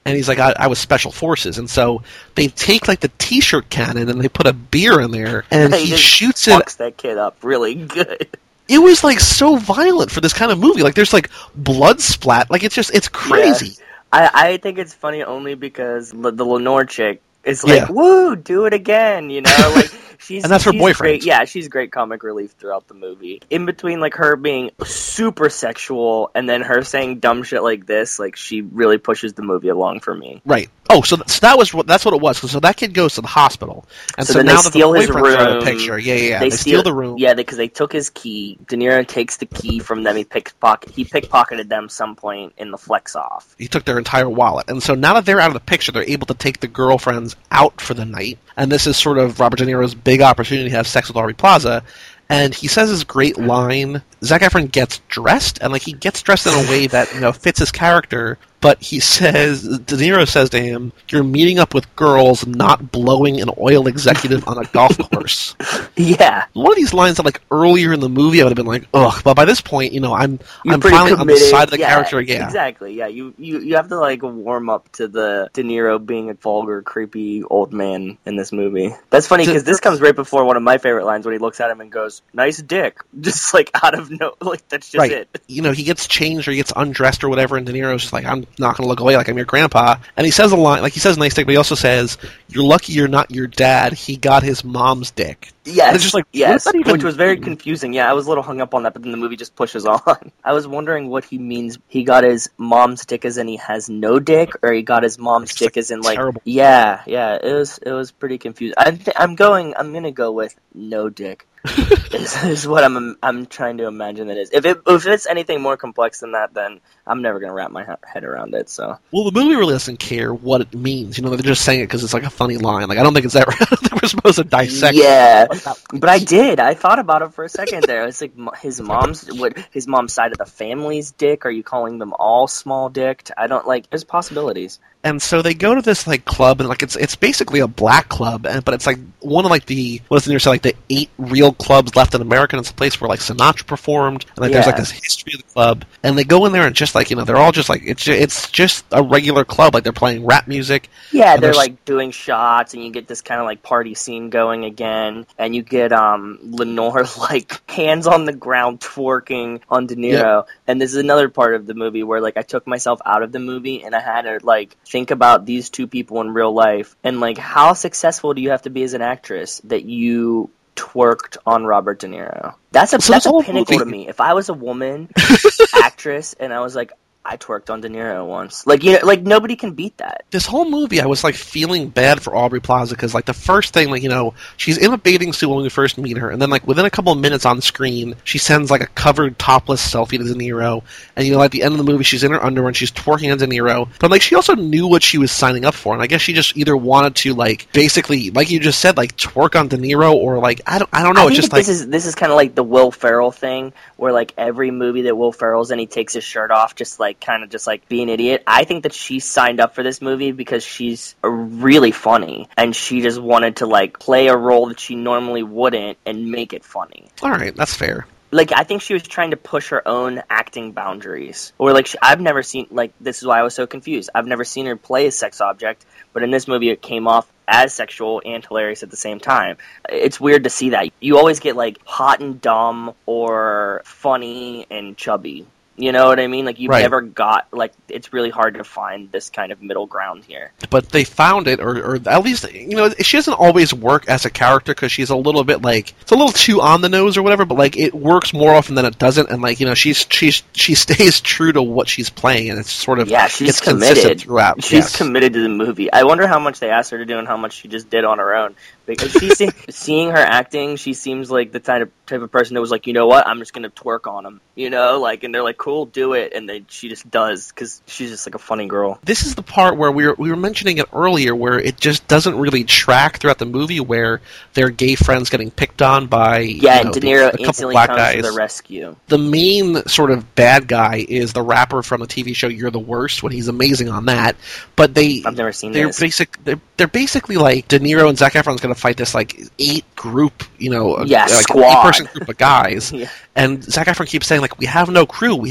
And he's like, I, I was special forces. And so they take like the t-shirt cannon and they put a beer in there and he, he just shoots fucks it. that kid up really good. It was like so violent for this kind of movie. Like there's like blood splat. Like it's just, it's crazy. Yeah. I, I think it's funny only because the, the Lenore chick is like, Yeah. woo, do it again, you know? Like, she's And that's her she's boyfriend. Great, yeah, she's great comic relief throughout the movie. In between, like, her being super sexual and then her saying dumb shit like this, like, she really pushes the movie along for me. Right. Oh, so, th- so that was what that's what it was. So that kid goes to the hospital, and So so, then now they that steal the his boyfriend's out of the room. picture, yeah, yeah, yeah. They, steal, the room. Yeah, because they, they took his key. De Niro takes the key from them. He pickpocket, he pickpocketed them some point in the flex off. He took their entire wallet, and so now that they're out of the picture, they're able to take the girlfriends out for the night. And this is sort of Robert De Niro's big opportunity to have sex with Aubrey Plaza. And he says his great line. Zac Efron gets dressed, and like he gets dressed in a way that, you know, fits his character. But he says, De Niro says to him, "You're meeting up with girls, not blowing an oil executive on a golf course." Yeah, One of these lines that, like, earlier in the movie, I would have been like, "Ugh!" But by this point, you know, I'm You're I'm pretty finally on the committed. side of the Yeah, character. Yeah, exactly. Yeah, you, you you have to like warm up to the De Niro being a vulgar, creepy old man in this movie. That's funny because this comes right before one of my favorite lines when he looks at him and goes, "Nice dick," just like out of no, like that's just right. it. You know, he gets changed or he gets undressed or whatever, and De Niro's just like, "I'm not going to look away like I'm your grandpa." And he says a line, like he says nice dick, but he also says, "You're lucky you're not your dad. He got his mom's dick." Yes, And it's just like, what yes, does that even which was very mean? confusing. Yeah, I was a little hung up on that, but then the movie just pushes on. I was wondering what he means. He got his mom's dick as in he has no dick, or he got his mom's It's dick like as in like terrible. yeah, yeah. It was it was pretty confusing. I th- I'm going. I'm gonna go with no dick. is, is what I'm I'm trying to imagine it is. If it if it's anything more complex than that, then I'm never gonna wrap my he- head around it. So Well, the movie really doesn't care what it means. You know, they're just saying it because it's like a funny line. Like, I don't think it's ever. I don't think we're supposed to dissect. yeah, what that but I did. I thought about it for a second there. It's like mo- his mom's what his mom's side of the family's dick. Are you calling them all small dicked? I don't like. There's possibilities. And so they go to this like club, and like it's it's basically a black club, and but it's like one of like the what's the near say like the eight real clubs left in America. And it's a place where like Sinatra performed, and like there's like Yeah. this history of the club. And they go in there and just like you know they're all just like it's ju- it's just a regular club. Like they're playing rap music. Yeah, And they're there's- like doing shots, and you get this kind of like party scene going again, and you get um Lenore like hands on the ground twerking on De Niro, and this is another part of the movie where like I took myself out of the movie and I had to like think about these two people in real life and like how successful do you have to be as an actress that you twerked on Robert De Niro? That's a So that's the a whole pinnacle to movie- me. If I was a woman actress and I was like, I twerked on De Niro once. Like, you know, like nobody can beat that. This whole movie, I was like feeling bad for Aubrey Plaza because like the first thing, like you know, she's in a bathing suit when we first meet her, and then like within a couple of minutes on screen, she sends like a covered topless selfie to De Niro, and you know, at the end of the movie, she's in her underwear and she's twerking on De Niro. But like she also knew what she was signing up for, and I guess she just either wanted to like basically, like you just said, like twerk on De Niro, or like I don't, I don't know. I It's think just that like this is this is kind of like the Will Ferrell thing, where like every movie that Will Ferrell's in, he takes his shirt off, just like kind of just like be an idiot. I think that she signed up for this movie because she's really funny, and she just wanted to like play a role that she normally wouldn't and make it funny. all right, that's fair. Like, I think she was trying to push her own acting boundaries. Or, like, she, I've never seen, like, this is why I was so confused. I've never seen her play a sex object, but in this movie it came off as sexual and hilarious at the same time. It's weird to see that. You always get, like, hot and dumb or funny and chubby. You know what I mean? Like, you've Right. never got, like, it's really hard to find this kind of middle ground here. But they found it, or, or at least, you know, she doesn't always work as a character because she's a little bit like, it's a little too on the nose or whatever, but like, it works more often than it doesn't, and like, you know, she's, she's, she stays true to what she's playing, and it's sort of, Yeah, she's it's consistent committed. throughout. She's yes. committed to the movie. I wonder how much they asked her to do and how much she just did on her own. Because she se- seeing her acting, she seems like the type of type of person that was like, you know what, I'm just gonna twerk on him, you know, like, and they're like, cool, do it, and then she just does because she's just like a funny girl. This is the part where we were we were mentioning it earlier, where it just doesn't really track throughout the movie, where their gay friends getting picked on by Yeah, you know, and De the- Niro a couple instantly black comes guys. to the rescue. The main sort of bad guy is the rapper from the T V show You're the Worst, when he's amazing on that. But they I've never seen they're this. basic they're, they're basically like De Niro and Zac Efron's going to fight this like eight group, you know, Yeah, like squad. eight person group of guys. Yeah. And Zac Efron keeps saying like, we have no crew, we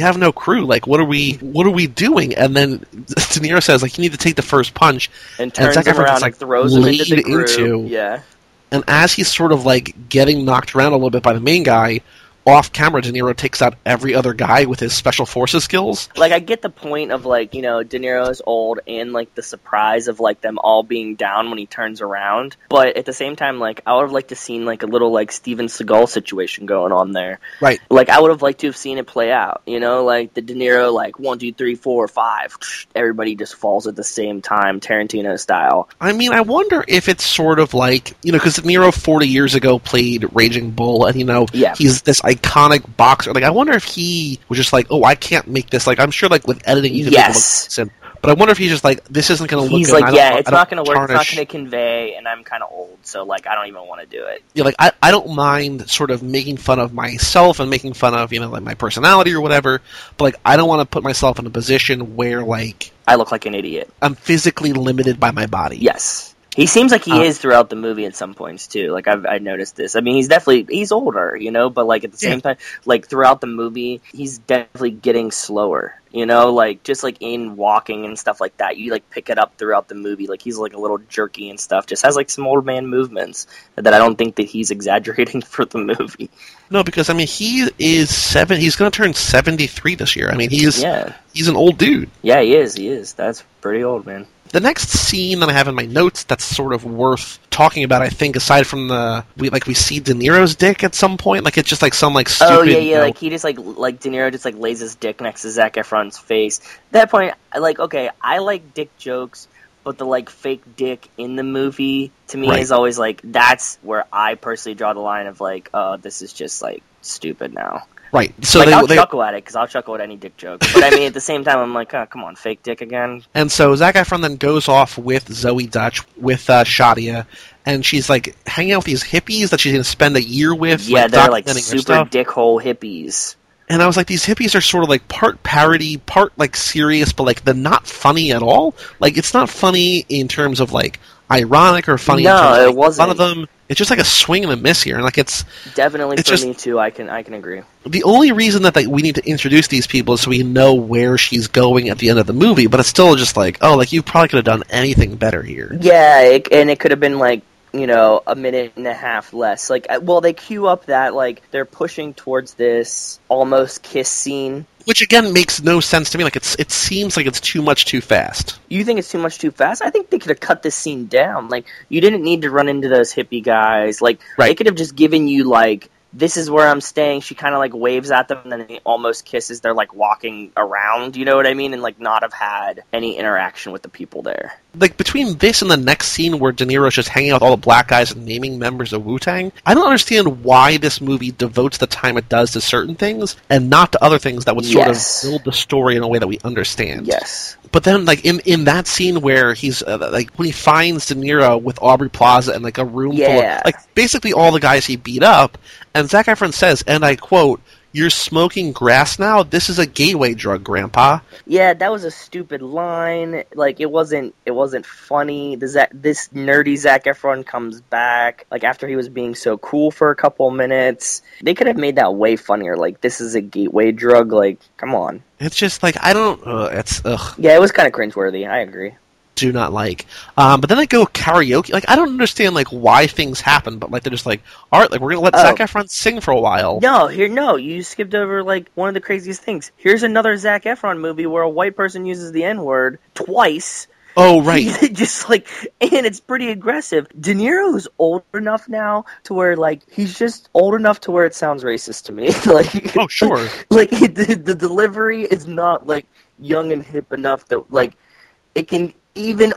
have no crew. Like, what are we, what are we doing? And then De Niro says, like, you need to take the first punch. And turns and him around, like, throws him into the crew. Into, yeah. And as he's sort of, like, getting knocked around a little bit by the main guy, off camera, De Niro takes out every other guy with his special forces skills. Like, I get the point of, like, you know, De Niro's old and, like, the surprise of, like, them all being down when he turns around. But at the same time, like, I would have liked to seen, like, a little, like, Steven Seagal situation going on there. Right. Like, I would have liked to have seen it play out. You know, like, the De Niro, like, one, two, three, four, five. Everybody just falls at the same time, Tarantino style. I mean, I wonder if it's sort of like, you know, because De Niro forty years ago played Raging Bull, and, you know, yeah. he's this iconic boxer. Like, I wonder if he was just like, oh, I can't make this. Like, I'm sure, like, with editing, you can yes. make it look decent. But I wonder if he's just like, this isn't going to look he's good. He's like, yeah, it's not going to work. Tarnish. It's not going to convey, and I'm kind of old, so, like, I don't even want to do it. Yeah, like, I, I don't mind sort of making fun of myself and making fun of, you know, like, my personality or whatever, but, like, I don't want to put myself in a position where, like... I look like an idiot. I'm physically limited by my body. Yes. He seems like he uh, is throughout the movie at some points, too. Like, I've I noticed this. I mean, he's definitely, he's older, you know, but, like, at the same yeah. time, like, throughout the movie, he's definitely getting slower, you know, like, just, like, in walking and stuff like that. You, like, pick it up throughout the movie. Like, he's, like, a little jerky and stuff. Just has, like, some old man movements that I don't think that he's exaggerating for the movie. No, because, I mean, he is seven, he's going to turn seventy-three this year. I mean, he's, yeah. he's an old dude. Yeah, he is, he is. That's pretty old, man. The next scene that I have in my notes that's sort of worth talking about, I think, aside from the we like we see De Niro's dick at some point, like it's just like some like stupid. Oh yeah, yeah, you know, like he just like like De Niro just like lays his dick next to Zac Efron's face. At that point, I like okay, I like dick jokes, but the like fake dick in the movie to me right. is always like that's where I personally draw the line of like, oh, this is just like stupid now. Right. So like, they, I'll they, chuckle at it, because I'll chuckle at any dick joke. But, I mean, at the same time, I'm like, oh, come on, fake dick again? And so Zac Efron then goes off with Zoe Dutch, with uh, Shadia, and she's, like, hanging out with these hippies that she's going to spend a year with. Yeah, like, they're, like, super dickhole hippies. And I was like, these hippies are sort of, like, part parody, part, like, serious, but, like, they're not funny at all. Like, it's not funny in terms of, like, ironic or funny no, in terms of, like, it wasn't. One of them... It's just like a swing and a miss here, and like it's definitely it's for just, me too. I can I can agree. The only reason that like, we need to introduce these people is so we know where she's going at the end of the movie. But it's still just like, oh, like you probably could have done anything better here. Yeah, it, and it could have been like you know a minute and a half less. Like, well, they cue up that like they're pushing towards this almost kiss scene. Which, again, makes no sense to me. Like, it's it seems like it's too much too fast. You think it's too much too fast? I think they could have cut this scene down. Like, you didn't need to run into those hippie guys. Like, right. They could have just given you, like, this is where I'm staying. She kind of, like, waves at them, and then he almost kisses. They're, like, walking around, you know what I mean? And, like, not have had any interaction with the people there. Like, between this and the next scene where De Niro's just hanging out with all the black guys and naming members of Wu-Tang, I don't understand why this movie devotes the time it does to certain things and not to other things that would sort yes. of build the story in a way that we understand. Yes. But then, like, in, in that scene where he's, uh, like, when he finds De Niro with Aubrey Plaza and, like, a room yeah. full of, like, basically all the guys he beat up, and Zac Efron says, and I quote, "You're smoking grass now? This is a gateway drug, Grandpa." Yeah, that was a stupid line. Like, it wasn't it wasn't funny. The Zac, this nerdy Zac Efron comes back, like, after he was being so cool for a couple minutes. They could have made that way funnier. Like, this is a gateway drug. Like, come on. It's just, like, I don't... Uh, it's, ugh. Yeah, it was kind of cringeworthy. I agree. Do not like. Um, but then they go karaoke. Like, I don't understand, like, why things happen, but, like, they're just like, all right, like, we're going to let oh. Zac Efron sing for a while. No, here, no, you skipped over, like, one of the craziest things. Here's another Zac Efron movie where a white person uses the N-word twice. Oh, right. Just, like, and it's pretty aggressive. De Niro's old enough now to where, like, he's just old enough to where it sounds racist to me. like, oh, sure. Like, the, the delivery is not, like, young and hip enough that, like, it can even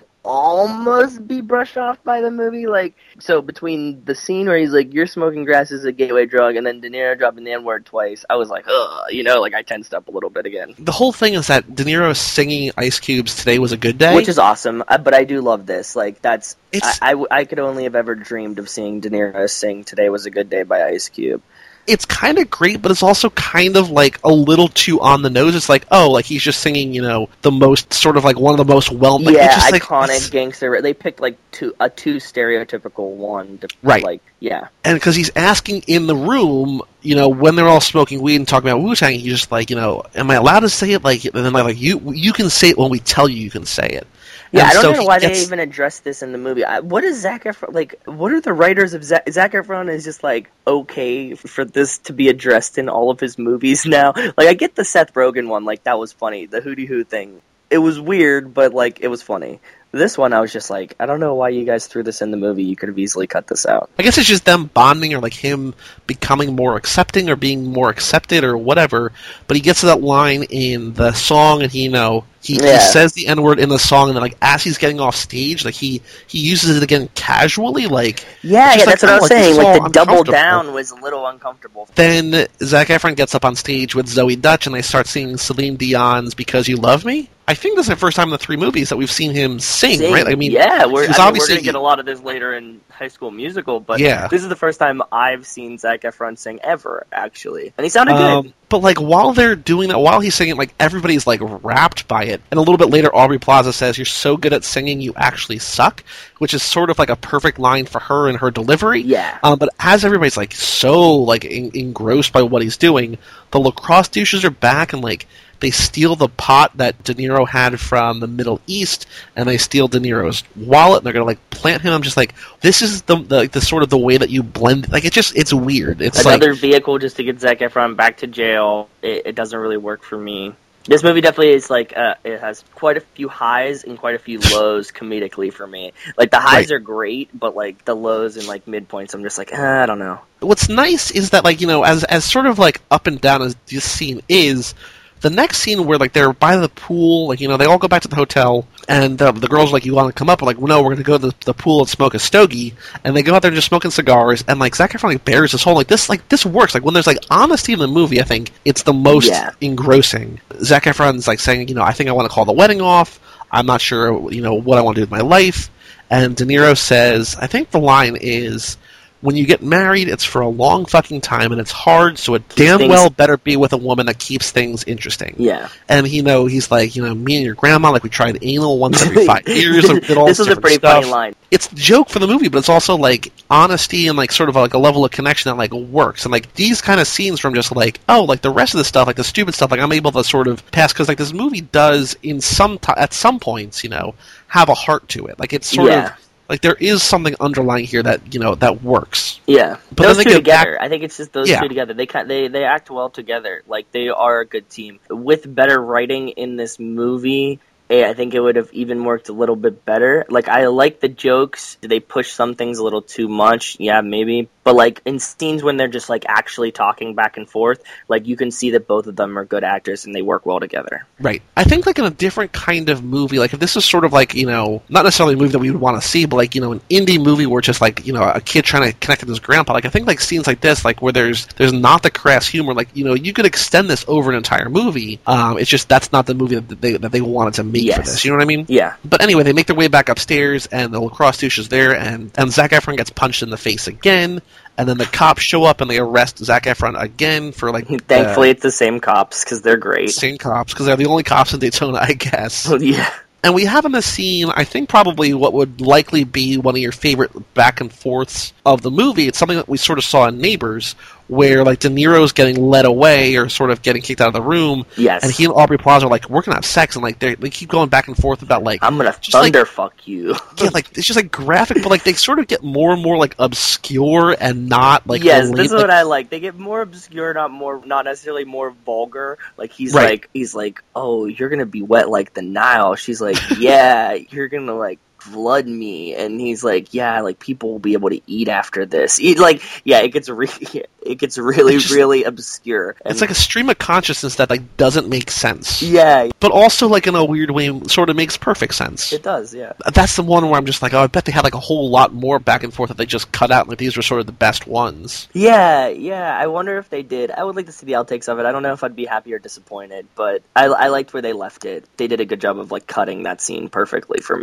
almost be brushed off by the movie. Like, so between the scene where he's like, "You're smoking grass is a gateway drug," and then De Niro dropping the N-word twice, I was like, ugh, you know, like I tensed up a little bit again. The whole thing is that De Niro singing Ice Cube's "Today Was a Good Day," which is awesome, but I do love this. Like, that's it's... I, I, I could only have ever dreamed of seeing De Niro sing "Today Was a Good Day" by Ice Cube. it's kind of great, but it's also kind of like a little too on the nose. It's like, oh, like he's just singing, you know, the most sort of like one of the most well, like, yeah, it's just, iconic like, gangster. They picked like two a two stereotypical one, to, right? Like, yeah, and because he's asking in the room, you know, when they're all smoking weed and talking about Wu-Tang, he's just like, you know, am I allowed to say it? Like, and then like, you you can say it when we tell you you can say it. Yeah, and I don't so know why gets... they even addressed this in the movie. I, what is Zac Efron, like, what are the writers of Zac, Zac Efron is just, like, okay for this to be addressed in all of his movies now? Like, I get the Seth Rogen one, like, that was funny, the Hootie Hoo thing. It was weird, but, like, it was funny. This one, I was just like, I don't know why you guys threw this in the movie. You could have easily cut this out. I guess it's just them bonding, or like him becoming more accepting, or being more accepted, or whatever. But he gets to that line in the song, and he, you know, he, Yeah. he says the N word in the song, and then like as he's getting off stage, like he he uses it again casually, like Yeah, it's yeah, just that's like, what I oh, was like, this saying. is Like, all the double uncomfortable. down was a little uncomfortable. Then Zac Efron gets up on stage with Zoe Dutch, and they start singing Celine Dion's "Because You Love Me." I think this is the first time in the three movies that we've seen him sing, Sing. right? I mean, yeah, we're, I he's mean, we're obviously going to get a lot of this later in High School Musical, but Yeah. this is the first time I've seen Zac Efron sing ever, actually. And he sounded Um, good. but like while they're doing that, while he's singing, like everybody's like rapt by it. And a little bit later, Aubrey Plaza says, "You're so good at singing, you actually suck," which is sort of like a perfect line for her and her delivery. Yeah. Um, but as everybody's like so like en- engrossed by what he's doing, the lacrosse douches are back, and like they steal the pot that De Niro had from the Middle East, and they steal De Niro's wallet, and they're gonna like plant him. I'm just like, this is the the, like, the sort of the way that you blend. Like, it just it's weird. It's Another like, vehicle just to get Zac Efron back to jail. It, it doesn't really work for me. This movie definitely is like, uh, it has quite a few highs and quite a few lows comedically for me. Like, the highs Right. are great, but like the lows and like midpoints, I'm just like, uh, I don't know. what's nice is that, like, you know, as as sort of like up and down as this scene is, the next scene where like they're by the pool, like, you know, they all go back to the hotel, and uh, the girls are like, "You want to come up?" We're like, well, "No, we're going to go to the, the pool and smoke a stogie." And they go out there just smoking cigars, and like Zac Efron like bears this whole like this like this works. Like when there's like honesty in the movie, I think it's the most Yeah. engrossing. Zac Efron's like saying, you know, "I think I want to call the wedding off. I'm not sure, you know, what I want to do with my life." And De Niro says, I think the line is, "When you get married, it's for a long fucking time, and it's hard, so it damn things- well better be with a woman that keeps things interesting." Yeah. And, you know, he's like, you know, me and your grandma, like, we tried anal once every five years. and did all This was a different pretty stuff. funny line. It's the joke for the movie, but it's also, like, honesty and, like, sort of, like, a level of connection that, like, works. And, like, these kind of scenes from just, like, oh, like, the rest of the stuff, like, the stupid stuff, like, I'm able to sort of pass, because, like, this movie does, in some t- at some points, you know, have a heart to it. Like, it's sort Yeah. of, like, there is something underlying here that, you know, that works. Yeah, But those then two they get together. back- I think it's just those Yeah. two together. They kind they they act well together. Like, they are a good team. With better writing in this movie, eh, I think it would have even worked a little bit better. Like, I like the jokes. Did they push some things a little too much? Yeah, maybe. But like in scenes when they're just like actually talking back and forth, like you can see that both of them are good actors and they work well together. Right. I think, like, in a different kind of movie, like, if this is sort of like, you know, not necessarily a movie that we would want to see, but, like, you know, an indie movie where just, like, you know, a kid trying to connect with his grandpa, like, I think, like, scenes like this, like, where there's there's not the crass humor, like, you know, you could extend this over an entire movie. Um, it's just that's not the movie that they that they wanted to make Yes. for this. You know what I mean? Yeah. But anyway, they make their way back upstairs, and the lacrosse douche is there, and, and Zac Efron gets punched in the face again, and then the cops show up, and they arrest Zac Efron again for, like, Thankfully, uh, it's the same cops because they're great. same cops, because they're the only cops in Daytona, I guess. Yeah. And we have in the scene, I think probably what would likely be one of your favorite back and forths of the movie. It's something that we sort of saw in Neighbors, where like De Niro's getting led away or sort of getting kicked out of the room. Yes. And he and Aubrey Plaza are like, we're gonna have sex, and like they they keep going back and forth about like I'm gonna just, like, thunder fuck you. yeah, like it's just like graphic, but like they sort of get more and more like obscure and not like yes, relate- this is like, what I like. They get more obscure, not more, not necessarily more vulgar. Like he's Right. like, he's like, oh, you're gonna be wet like the Nile. She's like, yeah, you're gonna like flood me, and he's like, yeah, like people will be able to eat after this. It, like, yeah, it gets re- it gets really, It's just- really obscure. And, It's like a stream of consciousness that like doesn't make sense, yeah, but also like in a weird way sort of makes perfect sense. it does. Yeah, That's the one where I'm just like, oh, I bet they had like a whole lot more back and forth that they just cut out. Like these were sort of the best ones. yeah, yeah. I wonder if they did. I would like to see the outtakes of it. I don't know if I'd be happy or disappointed, but I, I liked where they left it. They did a good job of like cutting that scene perfectly for me.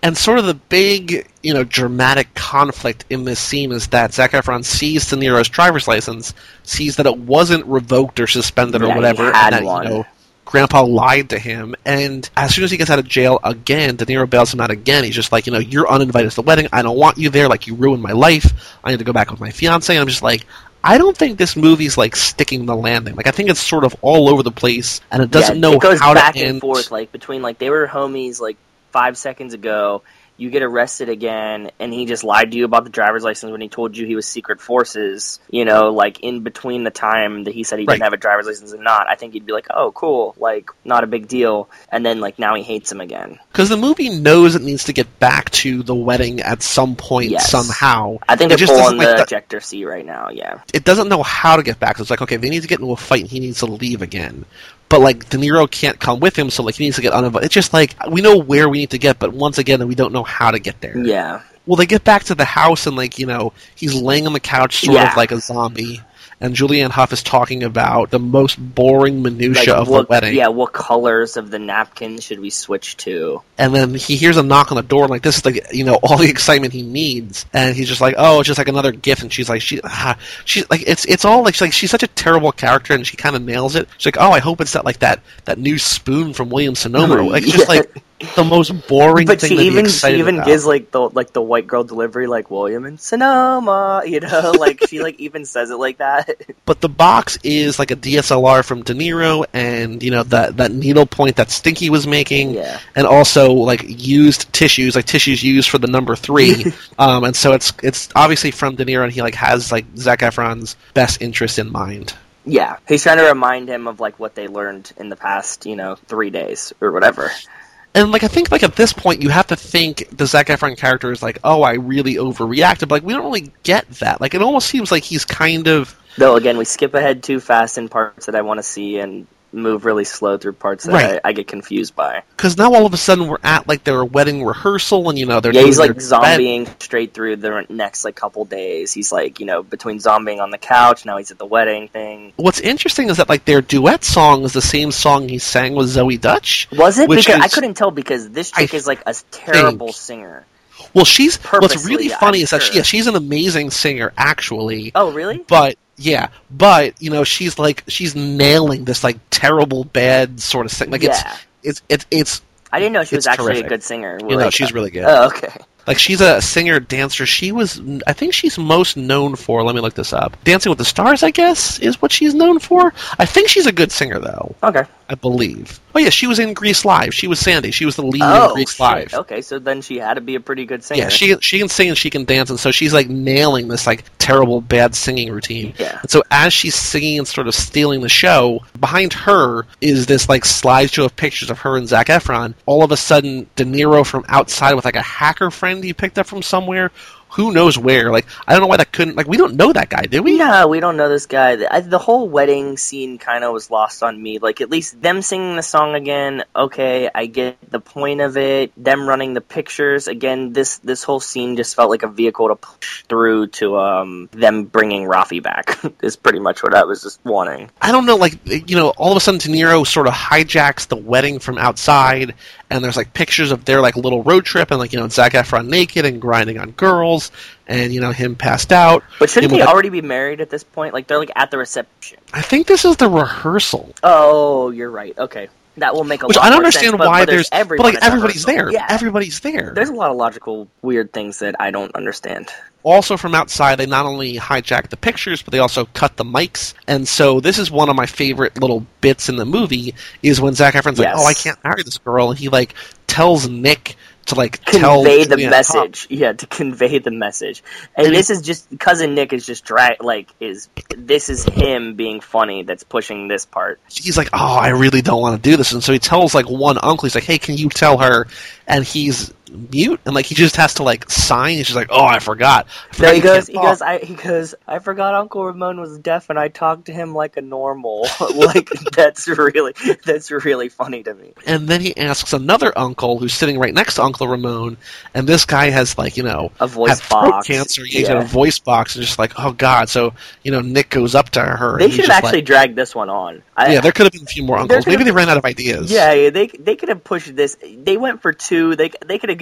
And sort of the big, you know, dramatic conflict in this scene is that Zac Efron sees De Niro's driver's license, sees that it wasn't revoked or suspended Yeah, or he whatever, had and that, one. you know, Grandpa lied to him, and as soon as he gets out of jail again, De Niro bails him out again. He's just like, you know, you're uninvited to the wedding, I don't want you there, like, you ruined my life, I need to go back with my fiancé, and I'm just like, I don't think this movie's, like, sticking the landing. Like, I think it's sort of all over the place, and it doesn't yeah, know it goes how back to and end. forth, like between like they were homies like five seconds ago. You get arrested again, and he just lied to you about the driver's license when he told you he was secret forces. You know, like in between the time that he said he didn't Right. have a driver's license and not, I think you'd be like, "Oh, cool, like not a big deal." And then like now he hates him again. Because the movie knows it needs to get back to the wedding at some point, Yes. somehow. I think It they're just pulling doesn't, like, the that- ejector seat right now. Yeah, it doesn't know how to get back. So it's like, okay, they need to get into a fight, and he needs to leave again. But, like, De Niro can't come with him, so, like, he needs to get uninvited. It's just, like, we know where we need to get, but once again, we don't know how to get there. yeah. Well, they get back to the house, and, like, you know, he's laying on the couch sort Yeah. of like a zombie, and Julianne Hough is talking about the most boring minutia Like, of what, the wedding. yeah, what colors of the napkins should we switch to? And then he hears a knock on the door, and like this is like, you know, all the excitement he needs, and he's just like, oh, it's just like another gift. And she's like, she, ah, she's like, it's it's all like she's, like she's such a terrible character, and she kind of nails it. She's like, oh, I hope it's that like that that new spoon from Williams Sonoma. Like, it's just Yeah. like the most boring But thing she to be even she excited even about. gives like the like the white girl delivery, like William and Sonoma, you know, like she like even says it like that. But the box is like a D S L R from De Niro, and you know that that needle point that Stinky was making, Yeah. and also like used tissues, like tissues used for the number three. um, and so it's it's obviously from De Niro, and he like has like Zac Efron's best interest in mind. Yeah, he's trying to remind him of like what they learned in the past, you know, three days or whatever. And like I think like at this point you have to think the Zac Efron character is like, oh, I really overreacted. But like we don't really get that. Like it almost seems like he's kind of Though again, we skip ahead too fast in parts that I want to see and move really slow through parts that Right. I, I get confused by. because now all of a sudden we're at like their wedding rehearsal, and you know they're Yeah, doing he's like their zombieing straight through the next like couple days. He's like, you know, between zombieing on the couch, now he's at the wedding thing. What's interesting is that like their duet song is the same song he sang with Zoe Dutch. Was it? Which Because I is- couldn't tell because this chick I is like a terrible think- singer. Well, she's what's Purposely, really funny I'm is that she, sure. yeah, she's an amazing singer actually. Oh, really? But yeah, but you know she's like she's nailing this like terrible bad sort of thing. Like Yeah. it's it's it's it's I didn't know she was It's actually terrific. a good singer. you know Like, she's really good. Oh, okay. Like she's a singer dancer. She was I think she's most known for. Let me look this up. Dancing with the Stars, I guess, is what she's known for. I think she's a good singer though. Okay. I believe. Oh yeah, she was in Grease Live. She was Sandy. She was the lead in Oh, Grease shit. Live. Okay, so then she had to be a pretty good singer. Yeah, she she can sing and she can dance, and so she's like nailing this like terrible bad singing routine. Yeah. And so as she's singing and sort of stealing the show, behind her is this like slideshow of pictures of her and Zac Efron. All of a sudden, De Niro from outside with like a hacker friend he picked up from somewhere. Who knows where? Like I don't know why that couldn't. Like we don't know that guy, do we? No, we don't know this guy. The, I, the whole wedding scene kind of was lost on me. Like, at least them singing the song again, okay, I get the point of it. Them running the pictures, again, this this whole scene just felt like a vehicle to push through to um them bringing Rafi back, is pretty much what I was just wanting. I don't know, like, you know, all of a sudden De Niro sort of hijacks the wedding from outside, and there's, like, pictures of their, like, little road trip, and, like, you know, Zac Efron naked and grinding on girls, and, you know, him passed out. But shouldn't Him they with- already be married at this point? Like, they're, like, at the reception. I think this is the rehearsal. Oh, you're right. Okay. That will make a Which lot I don't more understand sense, but- why but there's... But, everyone like, at the everybody's rehearsal. there. Yeah. Everybody's there. There's a lot of logical, weird things that I don't understand. Also from outside, they not only hijack the pictures, but they also cut the mics. And so this is one of my favorite little bits in the movie, is when Zac Efron's Yes. like, oh, I can't marry this girl, and he, like, tells Nick to, like, tell... Convey the Julianne Hough. message. Yeah, to convey the message. And, And this is just, cousin Nick is just dra- like, is, this is him being funny that's pushing this part. He's like, oh, I really don't want to do this. And so he tells, like, one uncle, he's like, hey, can you tell her? And he's mute, and, like, he just has to, like, sign. He's just like, oh, I forgot. I forgot No, he you goes, can't he talk." goes, I, he goes, I forgot Uncle Ramon was deaf and I talked to him like a normal. Like, that's really, that's really funny to me. And then he asks another uncle who's sitting right next to Uncle Ramon, and this guy has, like, you know, A voice had throat box. cancer. He's Yeah. got a voice box, and just like, oh, God. So, you know, Nick goes up to her. They and he's should have just actually like, dragged this one on. I, yeah, there could have been a few more There uncles. could Maybe have- they ran out of ideas. Yeah, yeah, they they could have pushed this. They went for two. They they could have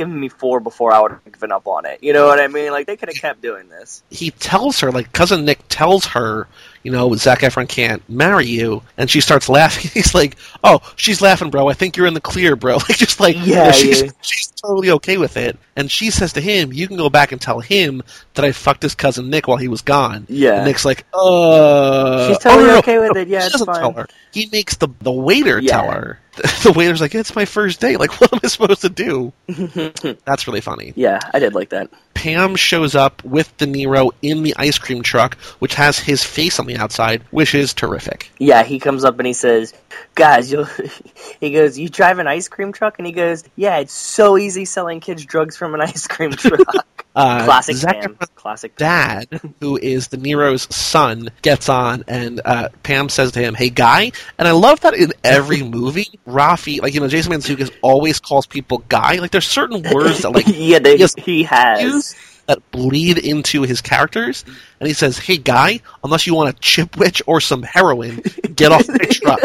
given me four before I would have given up on it. You know what I mean? Like, they could have kept doing this. He tells her, like, Cousin Nick tells her, you know, Zac Efron can't marry you, and she starts laughing. He's like, oh, she's laughing, bro. I think you're in the clear, bro. Like, just like, Yeah, you know, she's, yeah. she's totally okay with it. And she says to him, you can go back and tell him that I fucked his cousin Nick while he was gone. Yeah. And Nick's like, uh... She's totally oh, no, no, okay with no, it. Yeah, he it's doesn't fine. tell her. He makes the, the waiter Yeah. tell her. The waiter's like, it's my first date. Like, what am I supposed to do? That's really funny. Yeah, I did like that. Pam shows up with De Niro in the ice cream truck, which has his face on the outside, which is terrific. Yeah, he comes up and he says, guys, you'll... he goes, you drive an ice cream truck? And he goes, yeah, it's so easy selling kids drugs from an ice cream truck. Uh, Classic Zac Pam. Efron's Classic Pam. dad, who is De Niro's son, gets on, and uh, Pam says to him, hey, guy. And I love that in every movie, Rafi, like, you know, Jason Mantzoukas always calls people guy. Like, there's certain words that, like, yeah, they, he has he has. that bleed into his characters, and he says, hey, guy, unless you want a chipwich or some heroin, get off the truck.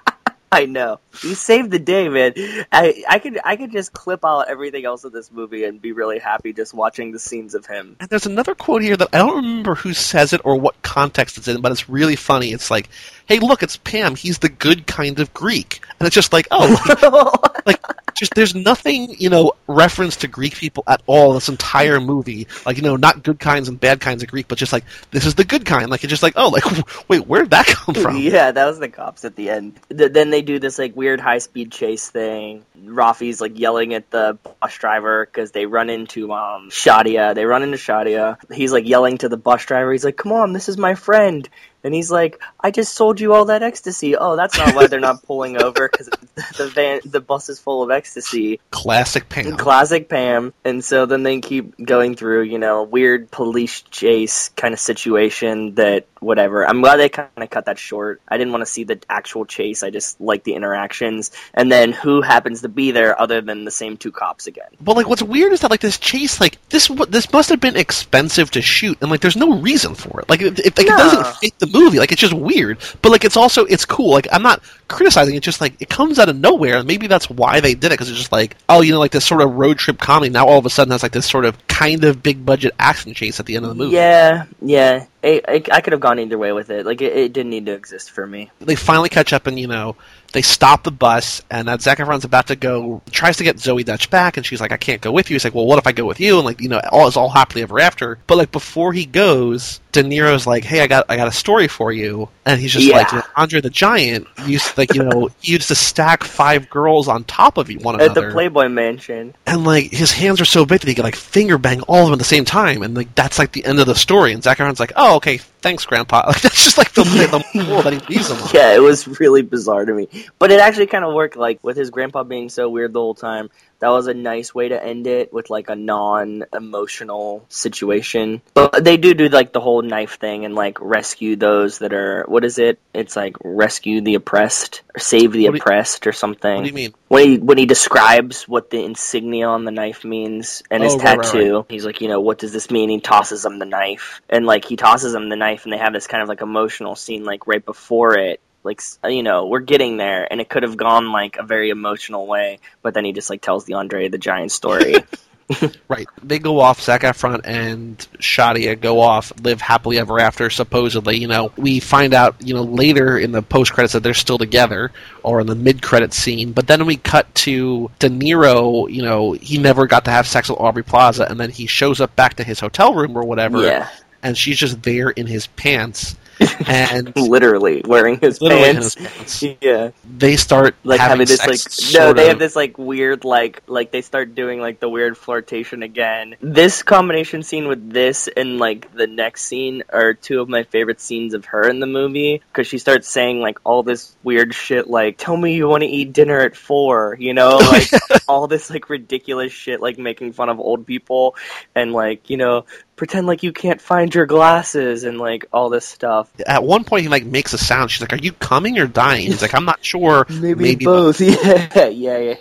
I know. You saved the day, man. I, I could I could just clip out everything else of this movie and be really happy just watching the scenes of him. And there's another quote here that I don't remember who says it or what context it's in, but it's really funny. It's like, hey, look, it's Pam. He's the good kind of Greek. And it's just like, oh, like, like just there's nothing, you know, reference to Greek people at all in this entire movie. Like, you know, not good kinds and bad kinds of Greek, but just like, this is the good kind. Like, it's just like, oh, like, wait, where'd that come from? Yeah, that was the cops at the end. Th- then they do this, like, weird high-speed chase thing. Rafi's, like, yelling at the bus driver because they run into um Shadia. They run into Shadia. He's, like, yelling to the bus driver. He's like, come on, this is my friend. And he's like, I just sold you all that ecstasy. Oh, that's not why they're not pulling over, because the van, the bus is full of ecstasy. Classic Pam. Classic Pam. And so then they keep going through, you know, weird police chase kind of situation that, whatever. I'm glad they kind of cut that short. I didn't want to see the actual chase. I just like the interactions. And then who happens to be there other than the same two cops again? But, like, what's weird is that, like, this chase, like, this this must have been expensive to shoot, and, like, there's no reason for it. Like, it, it, like, No. it doesn't fit the movie. Like, it's just weird. But, like, it's also, it's cool. Like, I'm not criticizing it. Just, like, it comes out of nowhere, and maybe that's why they did it, because it's just like, oh, you know, like, this sort of road trip comedy now all of a sudden has, like, this sort of kind of big-budget action chase at the end of the movie. Yeah, yeah. I, I, I could have gone either way with it. Like, it, it didn't need to exist for me. They finally catch up, and, you know, they stop the bus, and uh, Zac Efron's about to go, tries to get Zoe Dutch back, and she's like, I can't go with you. He's like, well, what if I go with you? And, like, you know, all is all happily ever after. But, like, before he goes, De Niro's like, hey, I got I got a story for you. And he's just Yeah. like, you know, Andre the Giant used to, like, you know, he used to stack five girls on top of one At another. the Playboy Mansion. And, like, his hands are so big that he could, like, finger bang all of them at the same time. And, like, that's, like, the end of the story. And Zac Efron's like, oh, okay, thanks, Grandpa. Like, that's just, like, the, the moral that he leaves him on. Yeah, it was really bizarre to me. But it actually kind of worked, like, with his grandpa being so weird the whole time. That was a nice way to end it, with, like, a non-emotional situation. But they do do, like, the whole knife thing and, like, rescue those that are, what is it? It's, like, rescue the oppressed, or save the What do you- oppressed, or something. What do you mean? When he, when he describes what the insignia on the knife means and his Oh, right, right, tattoo, right. he's like, you know, what does this mean? He tosses him the knife. And, like, he tosses him the knife, and they have this kind of, like, emotional scene, like, right before it. Like, you know, we're getting there, and it could have gone, like, a very emotional way, but then he just, like, tells the Andre the Giant story. Right. They go off, Zac Efron and Shadia go off, live happily ever after, supposedly. You know, we find out, you know, later in the post-credits that they're still together, or in the mid-credit scene, but then we cut to De Niro, you know, he never got to have sex with Aubrey Plaza, and then he shows up back to his hotel room or whatever, Yeah. and she's just there in his pants. And Literally wearing his literally in pants. his pants. Yeah. They start Like having, having this sex like no, sort they of- have this like weird like like they start doing like the weird flirtation again. This combination scene with this and like the next scene are two of my favorite scenes of her in the movie, because she starts saying like all this weird shit like, tell me you want to eat dinner at four, you know, like all this like ridiculous shit, like making fun of old people and like, you know, pretend like you can't find your glasses and like all this stuff. At one point, he like makes a sound. She's like, "Are you coming or dying?" He's like, "I'm not sure. Maybe, both." Yeah, yeah, yeah.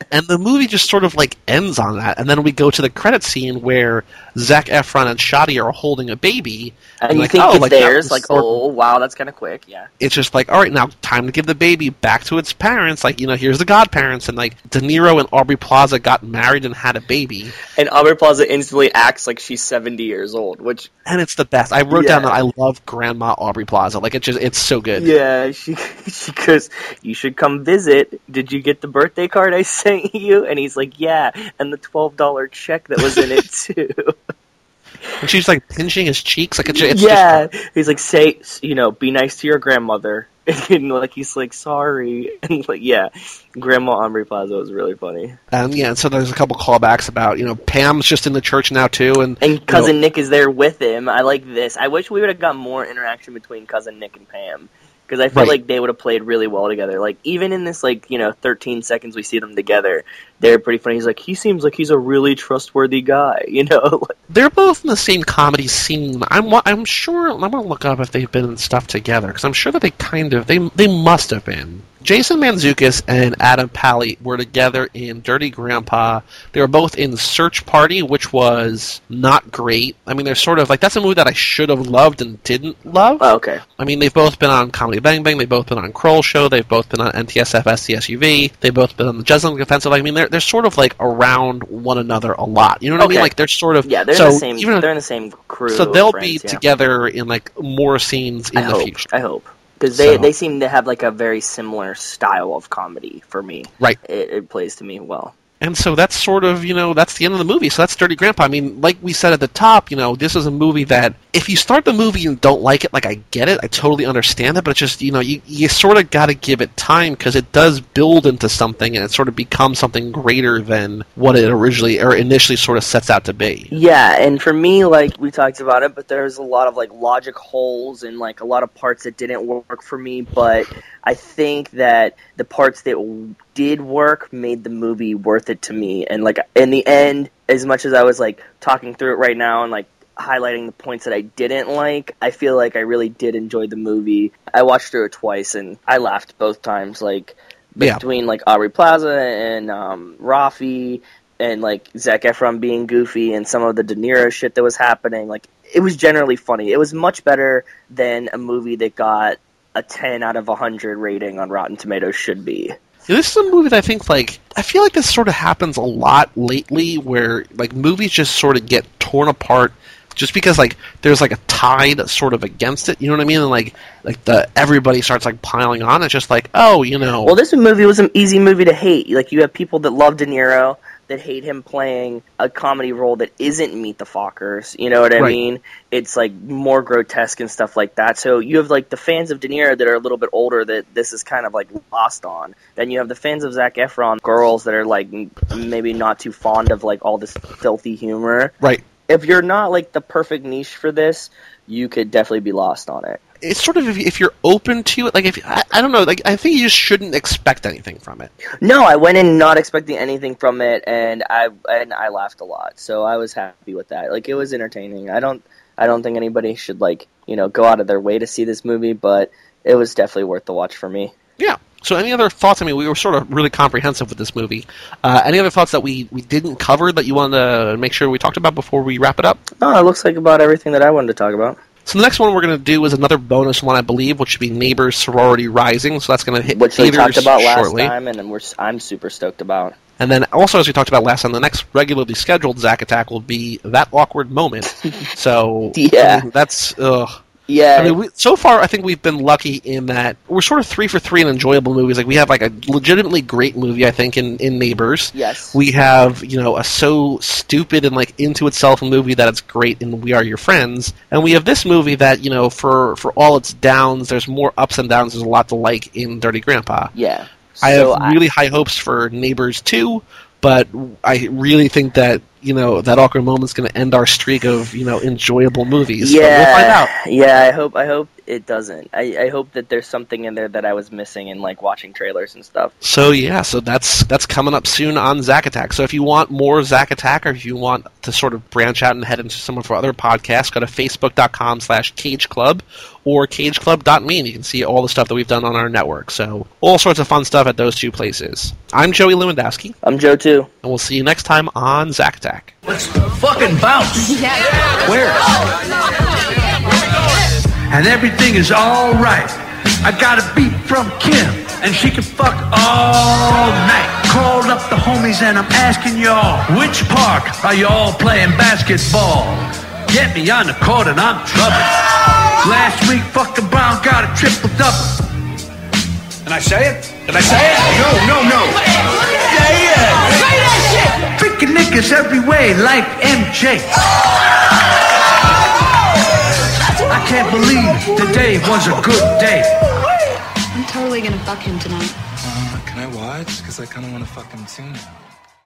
And the movie just sort of like ends on that, and then we go to the credit scene where Zac Efron and Shadi are holding a baby, and, and you like, think oh, it's like, theirs, like, sort of, oh, wow, that's kind of quick, yeah. It's just like, all right, now time to give the baby back to its parents. Like, you know, here's the godparents, and like De Niro and Aubrey Plaza got married and had a baby, and Aubrey Plaza instantly acts like she's seventy years old, which and it's the best. I wrote yeah. down that I love Grandma Aubrey Plaza. Like, it just, it's so good. Yeah, she she goes, you should come visit. Did you get the birthday card I sent you? And he's like, yeah, and the twelve dollar check that was in it too. And she's like pinching his cheeks, like it's, it's yeah. just... He's like, say, you know, be nice to your grandmother, and like he's like, sorry, and like, yeah, Grandma Aubrey Plaza was really funny. Um, yeah, and so there's a couple callbacks about, you know, Pam's just in the church now too, and and cousin you know, Nick is there with him. I like this. I wish we would have got more interaction between cousin Nick and Pam. Because I feel right. like they would have played really well together. Like, even in this, like, you know, thirteen seconds we see them together, they're pretty funny. He's like, he seems like he's a really trustworthy guy, you know? They're both in the same comedy scene. I'm I'm sure, I'm going to look up if they've been in stuff together, because I'm sure that they kind of, they they must have been. Jason Mantzoukas and Adam Pally were together in Dirty Grandpa. They were both in Search Party, which was not great. I mean, they're sort of like, that's a movie that I should have loved and didn't love. Oh, okay. I mean, they've both been on Comedy Bang Bang. They've both been on Kroll Show. They've both been on N T S F S C S U V. They've both been on the Jeslyn Offensive. I mean, they're they're sort of like around one another a lot. You know what okay. I mean? Like, they're sort of yeah. They're so in the same. Even, they're in the same crew. So they'll friends, be yeah. together in like more scenes in I the hope, future. I hope. Because they, So. they seem to have like a very similar style of comedy for me. Right. It, it plays to me well. And so that's sort of, you know, that's the end of the movie. So that's Dirty Grandpa. I mean, like we said at the top, you know, this is a movie that if you start the movie and don't like it, like I get it, I totally understand it, but it's just, you know, you, you sort of got to give it time because it does build into something and it sort of becomes something greater than what it originally or initially sort of sets out to be. Yeah, and for me, like, we talked about it, but there's a lot of, like, logic holes and, like, a lot of parts that didn't work for me, but I think that the parts that did work made the movie worth it to me. And, like, in the end, as much as I was, like, talking through it right now and, like, highlighting the points that I didn't like, I feel like I really did enjoy the movie. I watched through it twice, and I laughed both times, like, between, yeah. like, Aubrey Plaza and um, Rafi and, like, Zac Efron being goofy and some of the De Niro shit that was happening. Like, it was generally funny. It was much better than a movie that got a ten out of one hundred rating on Rotten Tomatoes should be. This is a movie that I think, like, I feel like this sort of happens a lot lately where, like, movies just sort of get torn apart just because, like, there's, like, a tide sort of against it, you know what I mean? And, like, like the everybody starts, like, piling on. It's just like, oh, you know. Well, this movie was an easy movie to hate. Like, you have people that love De Niro that hate him playing a comedy role that isn't Meet the Fockers, you know what I right. mean? It's, like, more grotesque and stuff like that. So you have, like, the fans of De Niro that are a little bit older that this is kind of, like, lost on. Then you have the fans of Zac Efron, girls that are, like, maybe not too fond of, like, all this filthy humor. Right. If you're not, like, the perfect niche for this, you could definitely be lost on it. It's sort of, if, if you're open to it, like, if I, I don't know, like, I think you just shouldn't expect anything from it. No, I went in not expecting anything from it, and I and I laughed a lot, so I was happy with that. Like, it was entertaining. I don't I don't think anybody should, like, you know, go out of their way to see this movie, but it was definitely worth the watch for me. Yeah. So any other thoughts? I mean, we were sort of really comprehensive with this movie. Uh, any other thoughts that we, we didn't cover that you wanted to make sure we talked about before we wrap it up? No, it looks like about everything that I wanted to talk about. So the next one we're going to do is another bonus one, I believe, which should be Neighbors Sorority Rising. So that's going to hit which we talked about shortly. last time, and we're I'm super stoked about. And then also, as we talked about last time, the next regularly scheduled Zack Attack will be That Awkward Moment. So yeah, I mean, that's ugh. Yeah. I mean, we, so far, I think we've been lucky in that we're sort of three for three in enjoyable movies. Like, we have, like, a legitimately great movie, I think, in, in Neighbors. Yes. We have, you know, a so stupid and, like, into itself movie that it's great in We Are Your Friends. And we have this movie that, you know, for, for all its downs, there's more ups and downs. There's a lot to like in Dirty Grandpa. Yeah. I have so really I... high hopes for Neighbors two, but I really think that, you know, that awkward moment's going to end our streak of, you know, enjoyable movies. Yeah, but we'll find out. Yeah, I hope I hope it doesn't. I, I hope that there's something in there that I was missing in like watching trailers and stuff. So yeah, so that's that's coming up soon on Zack Attack. So if you want more Zack Attack, or if you want to sort of branch out and head into some of our other podcasts, go to facebook.com slash Cage Club or cageclub dot me, and you can see all the stuff that we've done on our network. So all sorts of fun stuff at those two places. I'm Joey Lewandowski. I'm Joe too. And we'll see you next time on Zack Attack. Let's fucking bounce. Yeah. Where? And everything is all right. I got a beat from Kim, and she can fuck all night. Called up the homies and I'm asking y'all, which park are y'all playing basketball? Get me on the court and I'm troubled. Last week fucking Brown got a triple double. Did I say it? Did I say it? No, no, no. Say it. Say that shit. Freaking niggas every way like M J. I can't believe today was a good day. I'm totally gonna fuck him tonight. Uh, can I watch? Because I kind of want to fuck him too.